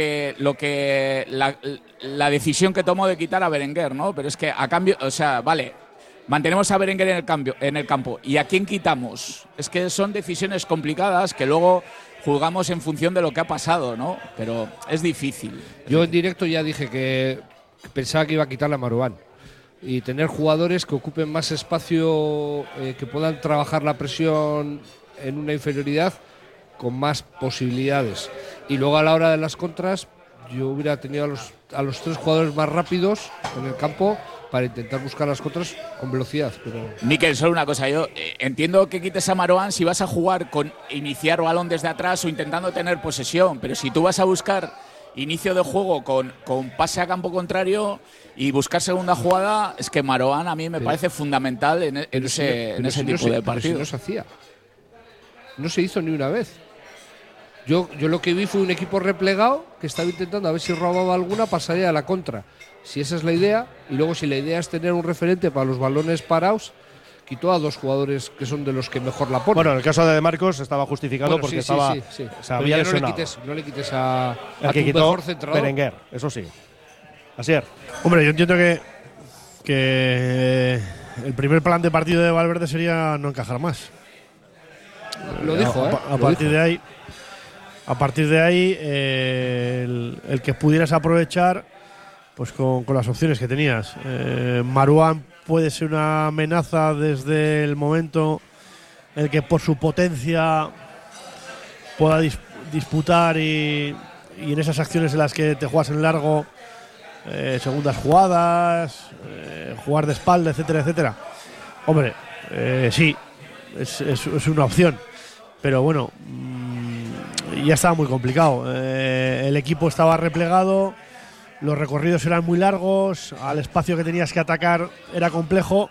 decisión que tomó de quitar a Berenguer, ¿no? Pero es que a cambio, o sea, vale, mantenemos a Berenguer en el campo. ¿Y a quién quitamos? Es que son decisiones complicadas que luego juzgamos en función de lo que ha pasado, ¿no? Pero es difícil. Yo en directo ya dije que pensaba que iba a quitarle a Marouane y tener jugadores que ocupen más espacio, que puedan trabajar la presión en una inferioridad con más posibilidades. Y luego a la hora de las contras, yo hubiera tenido a los 3 jugadores más rápidos en el campo para intentar buscar las contras con velocidad. Pero Mikel, solo una cosa, yo entiendo que quites a Marouane si vas a jugar con iniciar balón desde atrás o intentando tener posesión, pero si tú vas a buscar inicio de juego con pase a campo contrario y buscar segunda jugada, es que Marouane a mí me parece fundamental en ese tipo de partidos. No se hacía. No se hizo ni una vez. Yo lo que vi fue un equipo replegado que estaba intentando a ver si robaba alguna, pasaría a la contra. Si esa es la idea, y luego si la idea es tener un referente para los balones parados, quitó a 2 jugadores que son de los que mejor la ponen. Bueno, en el caso de Marcos estaba justificado porque estaba. Sí. O sea, había lesionado. No le quites a el que tu quitó mejor centrador. Berenguer, eso sí. Asier. Hombre, yo entiendo que el primer plan de partido de Valverde sería no encajar más. Lo dijo, A partir de ahí, el que pudieras aprovechar pues con las opciones que tenías. Marouane puede ser una amenaza desde el momento en el que por su potencia pueda disputar y en esas acciones en las que te juegas en largo, segundas jugadas, jugar de espalda, etcétera, etcétera. Hombre, sí, es una opción, pero bueno, ya estaba muy complicado. El equipo estaba replegado, los recorridos eran muy largos, al espacio que tenías que atacar era complejo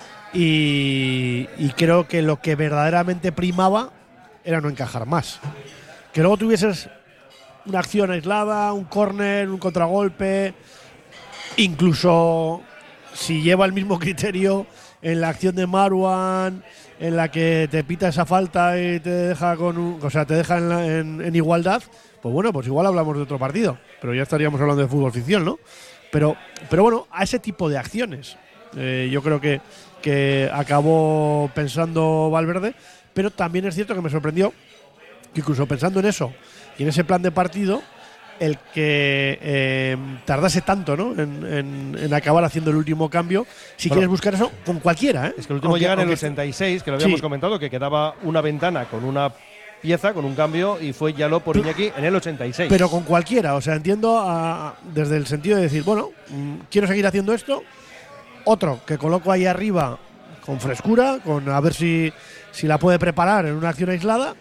y creo que lo que verdaderamente primaba era no encajar más. Que luego tuvieses una acción aislada, un córner, un contragolpe, incluso si lleva el mismo criterio en la acción de Marouane, en la que te pita esa falta y te deja te deja en igualdad, pues bueno, pues igual hablamos de otro partido, pero ya estaríamos hablando de fútbol ficción, ¿no? Pero bueno, a ese tipo de acciones yo creo que acabó pensando Valverde, pero también es cierto que me sorprendió que incluso pensando en eso y en ese plan de partido, el que tardase tanto, ¿no? en acabar haciendo el último cambio, si quieres buscar eso con cualquiera, ¿eh? Es que el último llega en el 86, que lo habíamos comentado, que quedaba una ventana con una pieza, con un cambio, y fue Yaló por Iñaki en el 86. Pero con cualquiera, o sea, entiendo desde el sentido de decir, bueno, quiero seguir haciendo esto, otro que coloco ahí arriba con frescura, con a ver si la puede preparar en una acción aislada,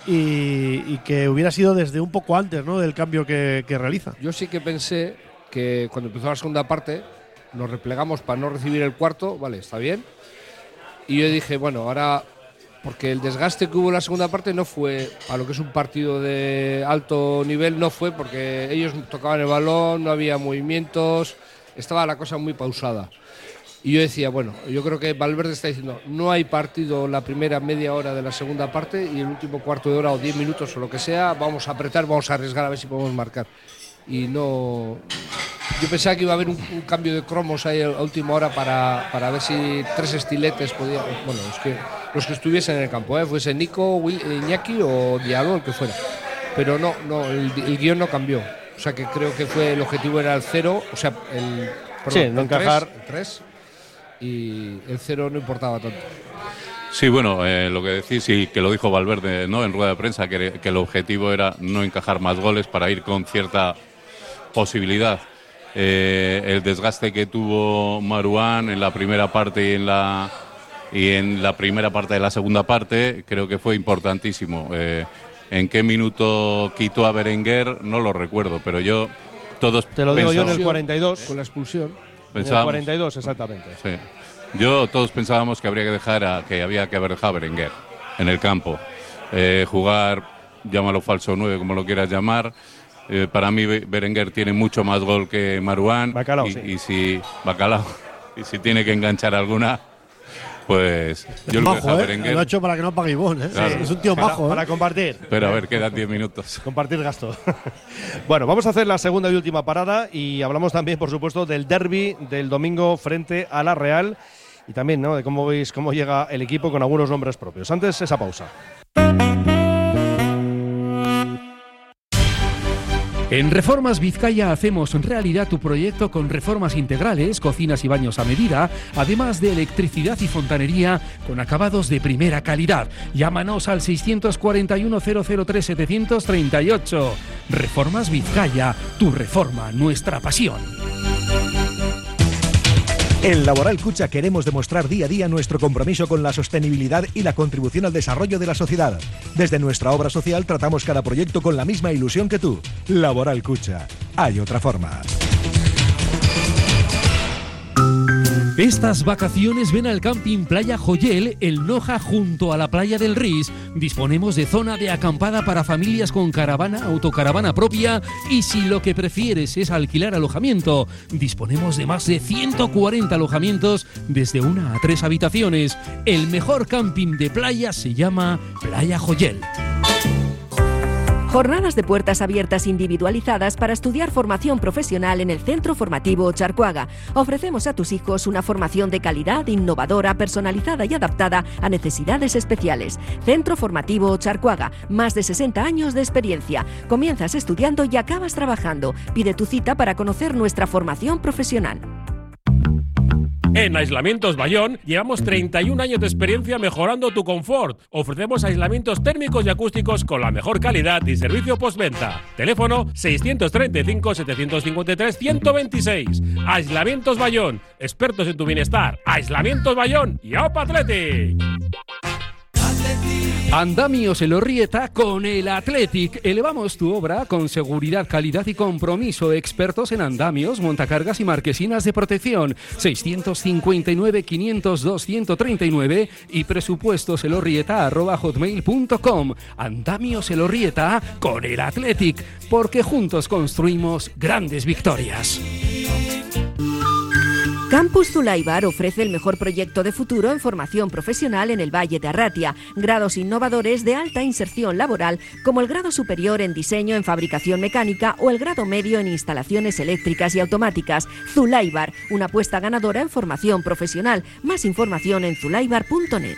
y que hubiera sido desde un poco antes, ¿no?, del cambio que realiza. Yo sí que pensé que cuando empezó la segunda parte nos replegamos para no recibir el cuarto, vale, está bien. Y yo dije, bueno, ahora, porque el desgaste que hubo en la segunda parte no fue a lo que es un partido de alto nivel, no fue porque ellos tocaban el balón, no había movimientos, estaba la cosa muy pausada. Y yo decía, bueno, yo creo que Valverde está diciendo, no hay partido la primera media hora de la segunda parte y el último cuarto de hora o 10 minutos o lo que sea, vamos a apretar, vamos a arriesgar a ver si podemos marcar. Y no… Yo pensaba que iba a haber un cambio de cromos ahí a última hora para ver si 3 estiletes podían… Bueno, los que estuviesen en el campo, fuese Nico, Iñaki o Diallo, el que fuera. Pero no, el guión no cambió. O sea que creo que el objetivo era el 0, o sea, no encajar. El 3. Y el 0 no importaba tanto. Sí, bueno, lo que decís, sí, que lo dijo Valverde, ¿no?, en rueda de prensa, que el objetivo era no encajar más goles para ir con cierta posibilidad. El desgaste que tuvo Marouane en la primera parte y en la primera parte de la segunda parte creo que fue importantísimo. ¿En qué minuto quitó a Berenguer? No lo recuerdo, pero todos te lo digo yo en el 42 con la expulsión. En el 42 exactamente. Sí. Todos pensábamos que había que haber dejado a Berenguer en el campo, jugar, llámalo falso 9, como lo quieras llamar. Para mí Berenguer tiene mucho más gol que Marouane. Bacalao, y si Bacalao Y si tiene que enganchar alguna, pues yo lo dejo a Berenguer. Lo ha hecho para que no pague Ivón, ¿eh? Claro. Es un tío majo. Para compartir. Pero a ver, quedan 10 minutos. Compartir gasto. Bueno, vamos a hacer la segunda y última parada y hablamos también, por supuesto, del derbi del domingo frente a la Real y también, ¿no?, de cómo veis cómo llega el equipo con algunos nombres propios. Antes, esa pausa. En Reformas Vizcaya hacemos realidad tu proyecto con reformas integrales, cocinas y baños a medida, además de electricidad y fontanería con acabados de primera calidad. Llámanos al 641 003 738. Reformas Vizcaya, tu reforma, nuestra pasión. En Laboral Cucha queremos demostrar día a día nuestro compromiso con la sostenibilidad y la contribución al desarrollo de la sociedad. Desde nuestra obra social tratamos cada proyecto con la misma ilusión que tú. Laboral Cucha. Hay otra forma. Estas vacaciones ven al Camping Playa Joyel, el Noja, junto a la playa del Ris. Disponemos de zona de acampada para familias con caravana, autocaravana propia y si lo que prefieres es alquilar alojamiento, disponemos de más de 140 alojamientos desde 1 a 3 habitaciones. El mejor camping de playa se llama Playa Joyel. Jornadas de puertas abiertas individualizadas para estudiar formación profesional en el Centro Formativo Ocharcoaga. Ofrecemos a tus hijos una formación de calidad, innovadora, personalizada y adaptada a necesidades especiales. Centro Formativo Ocharcoaga, más de 60 años de experiencia. Comienzas estudiando y acabas trabajando. Pide tu cita para conocer nuestra formación profesional. En Aislamientos Bayón llevamos 31 años de experiencia mejorando tu confort. Ofrecemos aislamientos térmicos y acústicos con la mejor calidad y servicio postventa. Teléfono 635-753-126. Aislamientos Bayón, expertos en tu bienestar. Aislamientos Bayón y ¡Opa Athletic! Andamios Elorrieta con el Athletic. Elevamos tu obra con seguridad, calidad y compromiso. Expertos en andamios, montacargas y marquesinas de protección. 659-502-139 y presupuestoselorrieta@hotmail.com. Andamios Elorrieta con el Athletic, porque juntos construimos grandes victorias. Campus Zulaibar ofrece el mejor proyecto de futuro en formación profesional en el Valle de Arratia, grados innovadores de alta inserción laboral como el grado superior en diseño en fabricación mecánica o el grado medio en instalaciones eléctricas y automáticas. Zulaibar, una apuesta ganadora en formación profesional. Más información en zulaibar.net.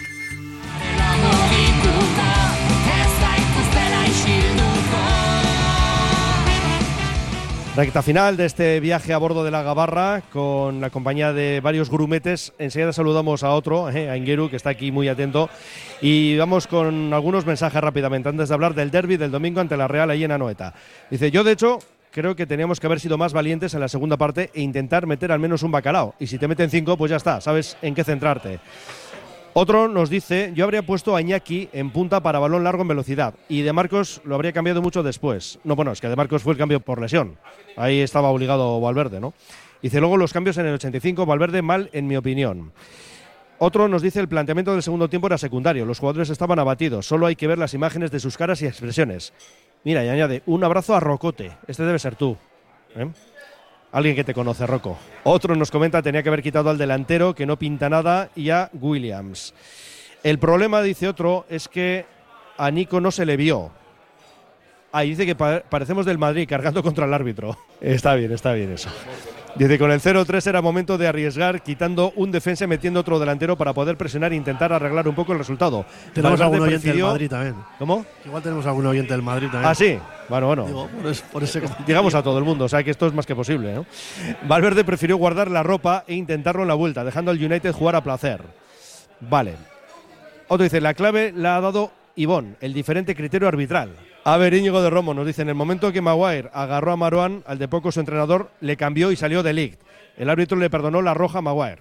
Recta final de este viaje a bordo de la Gabarra con la compañía de varios grumetes. Enseguida saludamos a otro, a Ingeru, que está aquí muy atento. Y vamos con algunos mensajes rápidamente antes de hablar del derbi del domingo ante la Real ahí en Anoeta. Dice, yo de hecho creo que teníamos que haber sido más valientes en la segunda parte e intentar meter al menos un bacalao. Y si te meten 5, pues ya está, sabes en qué centrarte. Otro nos dice, yo habría puesto a Iñaki en punta para balón largo en velocidad y De Marcos lo habría cambiado mucho después. No, bueno, es que De Marcos fue el cambio por lesión. Ahí estaba obligado Valverde, ¿no? Dice, luego los cambios en el 85, Valverde mal en mi opinión. Otro nos dice, el planteamiento del segundo tiempo era secundario, los jugadores estaban abatidos, solo hay que ver las imágenes de sus caras y expresiones. Mira, y añade, un abrazo a Rocote, este debe ser tú, ¿eh? Alguien que te conoce, Rocco. Otro nos comenta, tenía que haber quitado al delantero, que no pinta nada, y a Williams. El problema, dice otro, es que a Nico no se le vio. Ahí dice que parecemos del Madrid cargando contra el árbitro. Está bien eso. Dice, con el 0-3 era momento de arriesgar, quitando un defensa y metiendo otro delantero para poder presionar e intentar arreglar un poco el resultado. Tenemos algún oyente del Madrid también. ¿Cómo? Igual tenemos algún oyente del Madrid también. Ah, sí. Bueno. Digo, por ese digamos a todo el mundo, o sea que esto es más que posible, ¿no? Valverde prefirió guardar la ropa e intentarlo en la vuelta, dejando al United jugar a placer. Vale. Otro dice, la clave la ha dado Ivón, el diferente criterio arbitral. A ver, Íñigo de Romo nos dice, en el momento que Maguire agarró a Marouane, al de poco su entrenador le cambió y salió de Ligt. El árbitro le perdonó la roja a Maguire.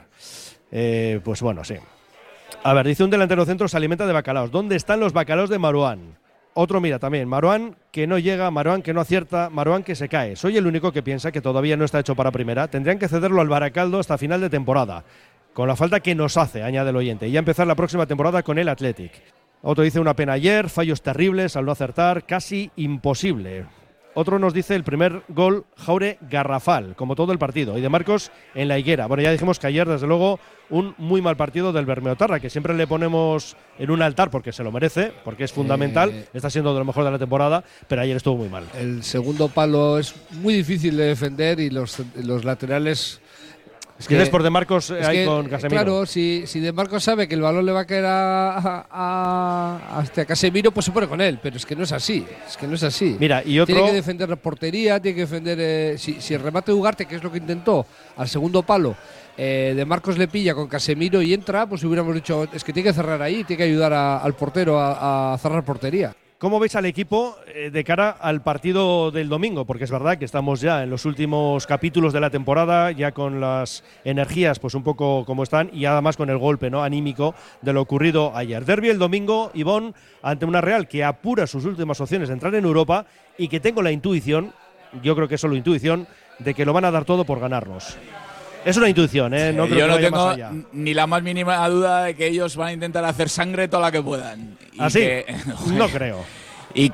Pues bueno, sí. A ver, dice, un delantero centro se alimenta de bacalaos. ¿Dónde están los bacalaos de Marouane? Otro mira también, Marouane que no llega, Marouane que no acierta, Marouane que se cae. Soy el único que piensa que todavía no está hecho para primera. Tendrían que cederlo al Baracaldo hasta final de temporada. Con la falta que nos hace, añade el oyente. Y ya empezar la próxima temporada con el Athletic. Otro dice, una pena ayer, fallos terribles al no acertar, casi imposible. otro nos dice el primer gol Jaure garrafal, como todo el partido, y de Marcos en la higuera. Bueno, ya dijimos que ayer, desde luego, un muy mal partido del Bermeotarra, que siempre le ponemos en un altar porque se lo merece, porque es fundamental, está siendo de lo mejor de la temporada, pero ayer estuvo muy mal. El segundo palo es muy difícil de defender y los laterales… Es que por De Marcos ahí con Casemiro. Claro, si De Marcos sabe que el balón le va a caer hasta Casemiro, pues se pone con él, pero es que no es así. Mira, y otro… Tiene que defender la portería, tiene que defender… si el remate de Ugarte, que es lo que intentó, al segundo palo, De Marcos le pilla con Casemiro y entra, pues hubiéramos dicho, es que tiene que cerrar ahí, tiene que ayudar al portero a cerrar portería. ¿Cómo veis al equipo de cara al partido del domingo? Porque es verdad que estamos ya en los últimos capítulos de la temporada, ya con las energías pues un poco como están y además con el golpe, ¿no?, anímico de lo ocurrido ayer. Derbi el domingo, Ivón, ante una Real que apura sus últimas opciones de entrar en Europa y que tengo la intuición, yo creo que es solo intuición, de que lo van a dar todo por ganarnos. Es una intuición, ¿eh? No creo yo que no vaya tengo más allá. Ni la más mínima duda de que ellos van a intentar hacer sangre toda la que puedan. ¿Así? No creo. Y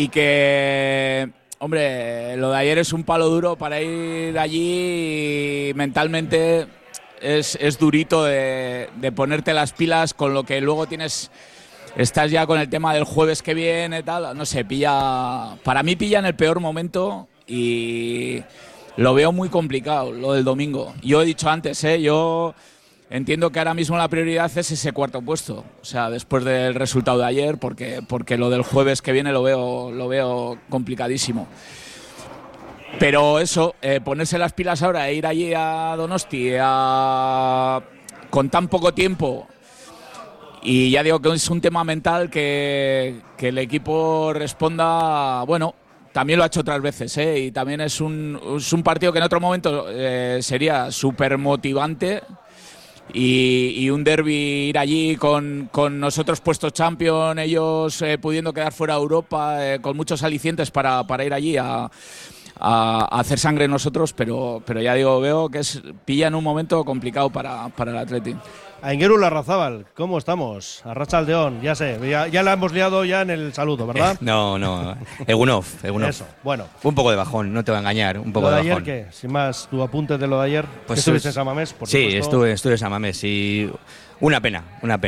que, hombre, lo de ayer es un palo duro para ir allí y mentalmente es durito de ponerte las pilas con lo que luego estás ya con el tema del jueves que viene, tal, no sé, para mí pilla en el peor momento y lo veo muy complicado, lo del domingo. Yo he dicho antes, yo entiendo que ahora mismo la prioridad es ese cuarto puesto, o sea, después del resultado de ayer, porque lo del jueves que viene lo veo complicadísimo. Pero eso, ponerse las pilas ahora e ir allí a Donosti con tan poco tiempo, y ya digo que es un tema mental que el equipo responda, bueno, también lo ha hecho otras veces, y también es un partido que en otro momento sería súper motivante y un derbi ir allí con nosotros puestos champion, ellos pudiendo quedar fuera de Europa, con muchos alicientes para ir allí a hacer sangre nosotros, pero ya digo, veo que pilla en un momento complicado para el Atleti. Aingeru Larrazábal, ¿cómo estamos? Arratsaldeon, ya sé, ya la hemos liado ya en el saludo, ¿verdad? No, Egunov. Eso, bueno. Un poco de bajón, no te voy a engañar, un poco de bajón. ¿Lo de ayer qué? Sin más, tu apunte de lo de ayer, pues ¿estuviste en San Mamés? Por sí, supuesto. estuve en San Mamés y una pena.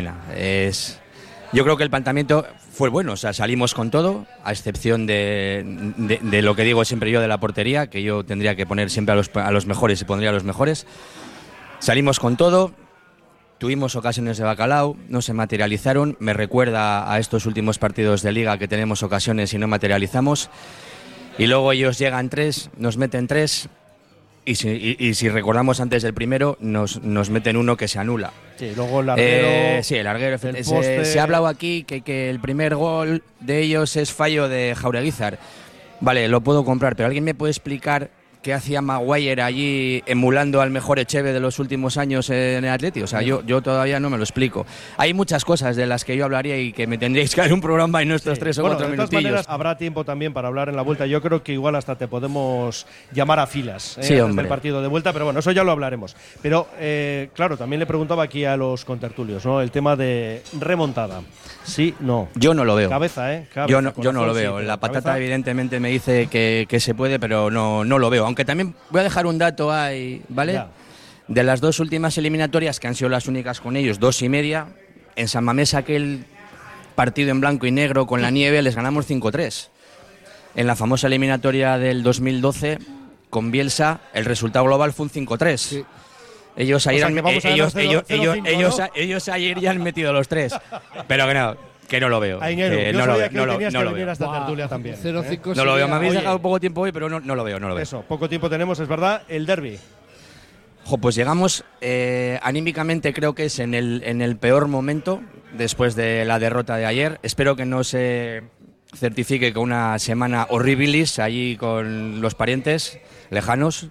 Yo creo que el planteamiento fue bueno, o sea, salimos con todo, a excepción de lo que digo siempre yo de la portería, que yo tendría que poner siempre a los mejores y pondría a los mejores. Salimos con todo. Tuvimos ocasiones de bacalao, no se materializaron. Me recuerda a estos últimos partidos de Liga que tenemos ocasiones y no materializamos. Y luego ellos llegan 3, nos meten 3 y si recordamos antes del primero, nos meten 1 que se anula. Sí, luego el larguero. Sí, el larguero. Se ha hablado aquí que el primer gol de ellos es fallo de Jaureguizar. Vale, lo puedo comprar, pero ¿alguien me puede explicar qué hacía Maguire allí emulando al mejor Echeve de los últimos años en el Atleti? O sea, yo todavía no me lo explico. Hay muchas cosas de las que yo hablaría y que me tendríais que dar un programa en estos 3 o 4 minutillos. De todas maneras, habrá tiempo también para hablar en la vuelta. Yo creo que igual hasta te podemos llamar a filas sí, antes del partido de vuelta, pero bueno, eso ya lo hablaremos. Pero, claro, también le preguntaba aquí a los contertulios, ¿no? El tema de remontada. Sí, no. Yo no lo veo. Cabeza, yo no lo veo. La patata cabeza, evidentemente me dice que se puede, pero no lo veo. Aunque también voy a dejar un dato ahí, ¿vale? Ya. De las 2 últimas eliminatorias, que han sido las únicas con ellos, 2,5, en San Mamés aquel partido en blanco y negro con la nieve les ganamos 5-3. En la famosa eliminatoria del 2012 con Bielsa el resultado global fue un 5-3. Sí. Ellos ayer ellos ayer ya han metido los 3, pero que no lo veo. No lo veo. No lo veo. Esta tertulia también. No lo veo. Me habéis dejado poco tiempo hoy, pero no lo veo. Eso, poco tiempo tenemos, es verdad. El derbi. Pues llegamos anímicamente, creo que es en el peor momento después de la derrota de ayer. Espero que no se certifique con una semana horribilis allí con los parientes lejanos.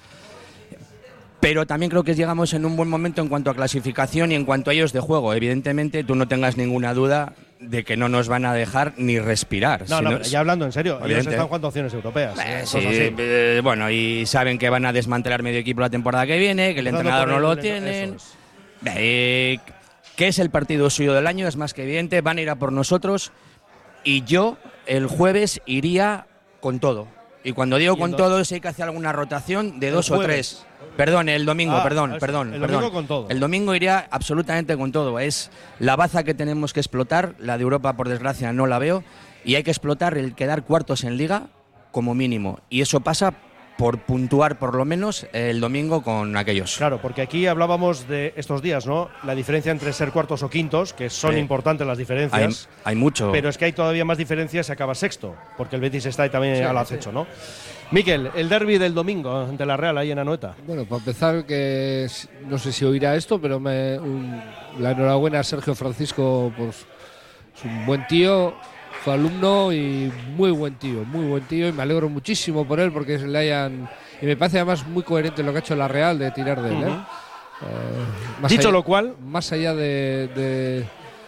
Pero también creo que llegamos en un buen momento en cuanto a clasificación y en cuanto a ellos de juego. Evidentemente, tú no tengas ninguna duda de que no nos van a dejar ni respirar. No, ya hablando en serio, ellos están jugando opciones europeas. Bueno, y saben que van a desmantelar medio equipo la temporada que viene, que el entrenador no lo tienen. Que es el partido suyo del año, es más que evidente, van a ir a por nosotros y yo el jueves iría con todo. Y cuando digo con todo, hay que hacer alguna rotación de 2 o 3. Perdón, el domingo, perdón. El domingo con todo. El domingo iría absolutamente con todo. Es la baza que tenemos que explotar. La de Europa, por desgracia, no la veo. Y hay que explotar el quedar cuartos en Liga como mínimo. Y eso pasa por puntuar por lo menos el domingo con aquellos. Claro, porque aquí hablábamos de estos días, ¿no? La diferencia entre ser cuartos o quintos, que son importantes las diferencias. Hay mucho. Pero es que hay todavía más diferencias si acaba sexto, porque el Betis está ahí también al acecho, ¿no? Miquel, el derbi del domingo ante la Real ahí en Anoeta. Bueno, para empezar, que no sé si oirá esto, pero la enhorabuena a Sergio Francisco, pues es un buen tío. Fue alumno y muy buen tío, y me alegro muchísimo por él porque y me parece además muy coherente lo que ha hecho la Real de tirar de él. Dicho lo cual, más allá de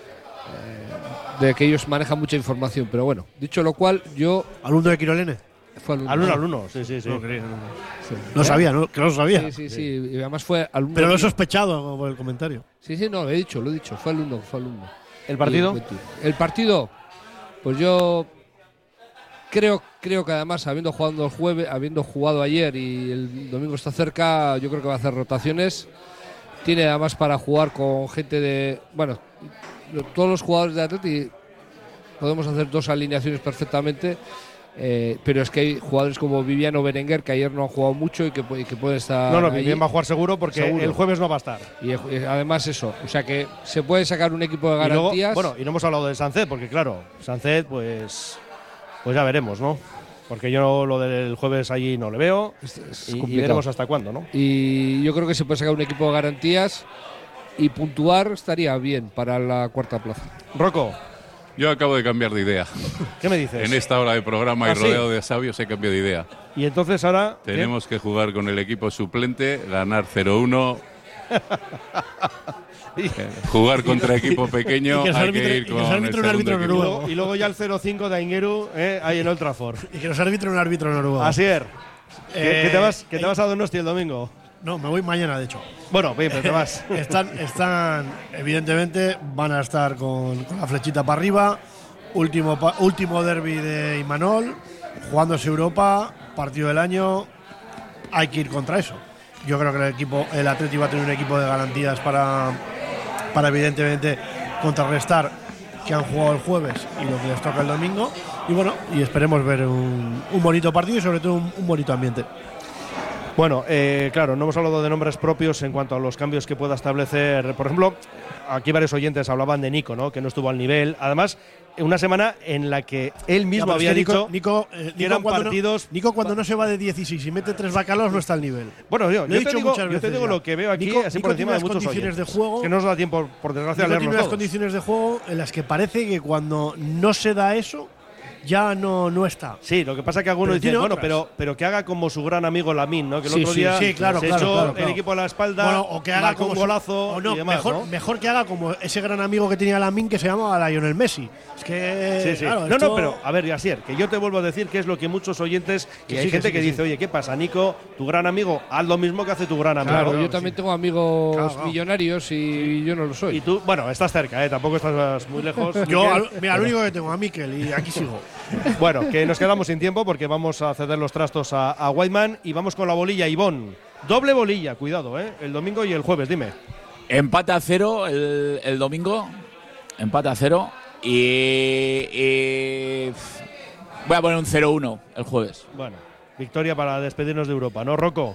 que ellos manejan mucha información, pero bueno, dicho lo cual, yo… ¿Alumno de Quirolene? Fue alumno. Alumno, sí. No sabía, ¿no? Que no lo sabía. Sí, y además fue alumno. Pero lo he sospechado por el comentario. Sí, no, lo he dicho, fue alumno. ¿El partido? El partido… Pues yo creo que además, habiendo jugado ayer y el domingo está cerca, yo creo que va a hacer rotaciones. Tiene además para jugar con gente de… Bueno, todos los jugadores de Atleti podemos hacer 2 alineaciones perfectamente, pero es que hay jugadores como Viviano Berenguer que ayer no han jugado mucho y que puede estar… No, Vivian va a jugar seguro porque el jueves no va a estar. Y además eso, o sea que se puede sacar un equipo de garantías. Y luego, y no hemos hablado de Sánchez, porque claro, Sánchez pues ya veremos, ¿no? Porque yo lo del jueves allí no le veo y veremos hasta cuándo, ¿no? Y yo creo que se puede sacar un equipo de garantías y puntuar estaría bien para la cuarta plaza. Rocco. Yo acabo de cambiar de idea. ¿Qué me dices? En esta hora de programa y rodeado de sabios he cambiado de idea. Y entonces ahora… Tenemos que jugar con el equipo suplente, ganar 0-1, jugar contra equipo pequeño, hay que ir con el segundo equipo. Y luego ya el 0-5 de Aingeru ahí en Old Trafford. Y que nos arbitre un árbitro noruego. Asier, ¿que te vas a Donosti el domingo? No, me voy mañana, de hecho. Bueno, bien, pero te vas. Están, evidentemente, van a estar con la flechita para arriba. Último derbi de Imanol, jugándose Europa, partido del año. Hay que ir contra eso. Yo creo que el Atleti va a tener un equipo de garantías para evidentemente contrarrestar que han jugado el jueves y lo que les toca el domingo. Y bueno, y esperemos ver un bonito partido y sobre todo un bonito ambiente. Bueno, claro, no hemos hablado de nombres propios en cuanto a los cambios que pueda establecer. Por ejemplo, aquí varios oyentes hablaban de Nico, ¿no? Que no estuvo al nivel. Además, una semana en la que él mismo había dicho que eran partidos… Nico cuando no se va de 16 y mete 3 bacalos no está al nivel. Bueno, yo te digo lo que veo aquí, así por encima de muchos oyentes. De juego, que no nos da tiempo, por desgracia, a leerlos tiene unas condiciones de juego en las que parece que cuando no se da eso… ya no está. Sí, lo que pasa es que algunos dicen, bueno, pero que haga como su gran amigo Lamine, ¿no? Que el otro día se echó el equipo a la espalda, bueno, o que haga como un golazo y demás, mejor que haga como ese gran amigo que tenía Lamine que se llamaba Lionel Messi. Es que… Sí. Claro, pero a ver, Yasier, que yo te vuelvo a decir que es lo que muchos oyentes, que hay gente que dice, oye, ¿qué pasa, Nico? Tu gran amigo, haz lo mismo que hace tu gran amigo. Claro, yo también tengo amigos millonarios y yo no lo soy. Y tú, bueno, estás cerca, tampoco estás muy lejos. Yo, mira, lo único que tengo a Mikel y aquí sigo. Bueno, que nos quedamos sin tiempo porque vamos a ceder los trastos a Whiteman y vamos con la bolilla, Ivón. Doble bolilla, cuidado, el domingo y el jueves, dime. Empate a 0 el domingo, empate a 0 y voy a poner un 0-1 el jueves. Bueno, victoria para despedirnos de Europa, ¿no, Rocco?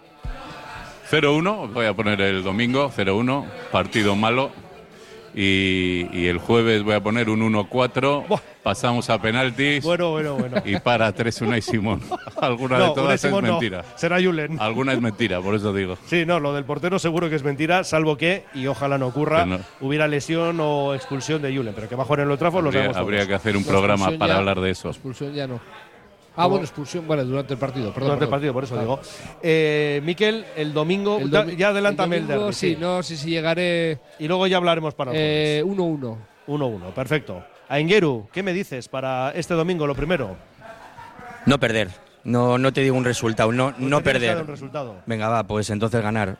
0-1, voy a poner el domingo, 0-1, partido malo. Y el jueves voy a poner un 1-4. Buah. Pasamos a penaltis. Bueno. Y para 3 y Simón. Alguna de todas es mentira. No, será Julen. Alguna es mentira, por eso digo. Sí, no, lo del portero seguro que es mentira, salvo que, y ojalá no ocurra, hubiera lesión o expulsión de Julen. Pero que va a jugar en el Old Trafford lo sabemos todos. Habría que hacer un programa para hablar de eso. Expulsión ya no. Bueno, expulsión, durante el partido, perdón. Durante el partido, por eso digo. Miquel, el domingo, ya adelántame el derbi. Sí, no sé si llegaré. Y luego ya hablaremos para nosotros. 1-1. 1-1, perfecto. Aingeru, ¿qué me dices para este domingo, lo primero? No perder. No te digo un resultado, no perder. Un resultado. Venga, va, pues entonces ganar.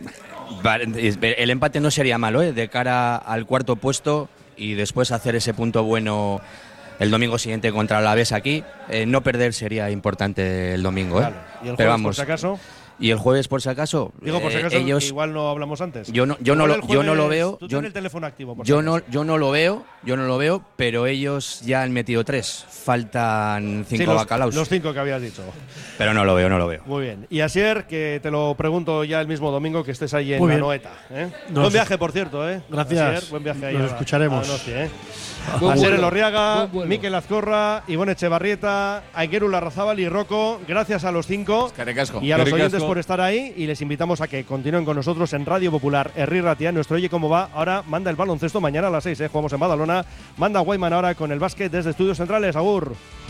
El empate no sería malo, de cara al cuarto puesto y después hacer ese punto bueno el domingo siguiente contra Alavés aquí. No perder sería importante el domingo. Vale. ¿Y el Pero jueves, vamos, por si acaso? Y el jueves, por si acaso, Digo, por si acaso, ellos, igual no hablamos antes. yo no lo veo. Tú tienes el teléfono activo, por Yo si acaso. no lo veo, pero ellos ya han metido 3. Faltan 5 Sí, bacalaos. Los 5 que habías dicho. Pero no lo veo. Muy bien. Y Asier, que te lo pregunto ya el mismo domingo que estés ahí en Muy la bien. Noeta. Buen viaje, por cierto. Gracias. Asier, buen viaje ahí. Nos escucharemos. a Donosti, Buen Asier vuelo. Elorriaga, Buen vuelo. Mikel Azcorra, Ivonne Echevarrieta, Aingeru Larrazábal y Rocco. Gracias a los 5 Eskerrik asko. y a los Eskerrik oyentes asko. por estar ahí. Y les invitamos a que continúen con nosotros en Radio Popular, Herri Ratia. Nuestro Oye Cómo Va ahora manda el baloncesto mañana a las 6. Jugamos en Badalona. Manda Guayman ahora con el básquet desde Estudios Centrales. Agur.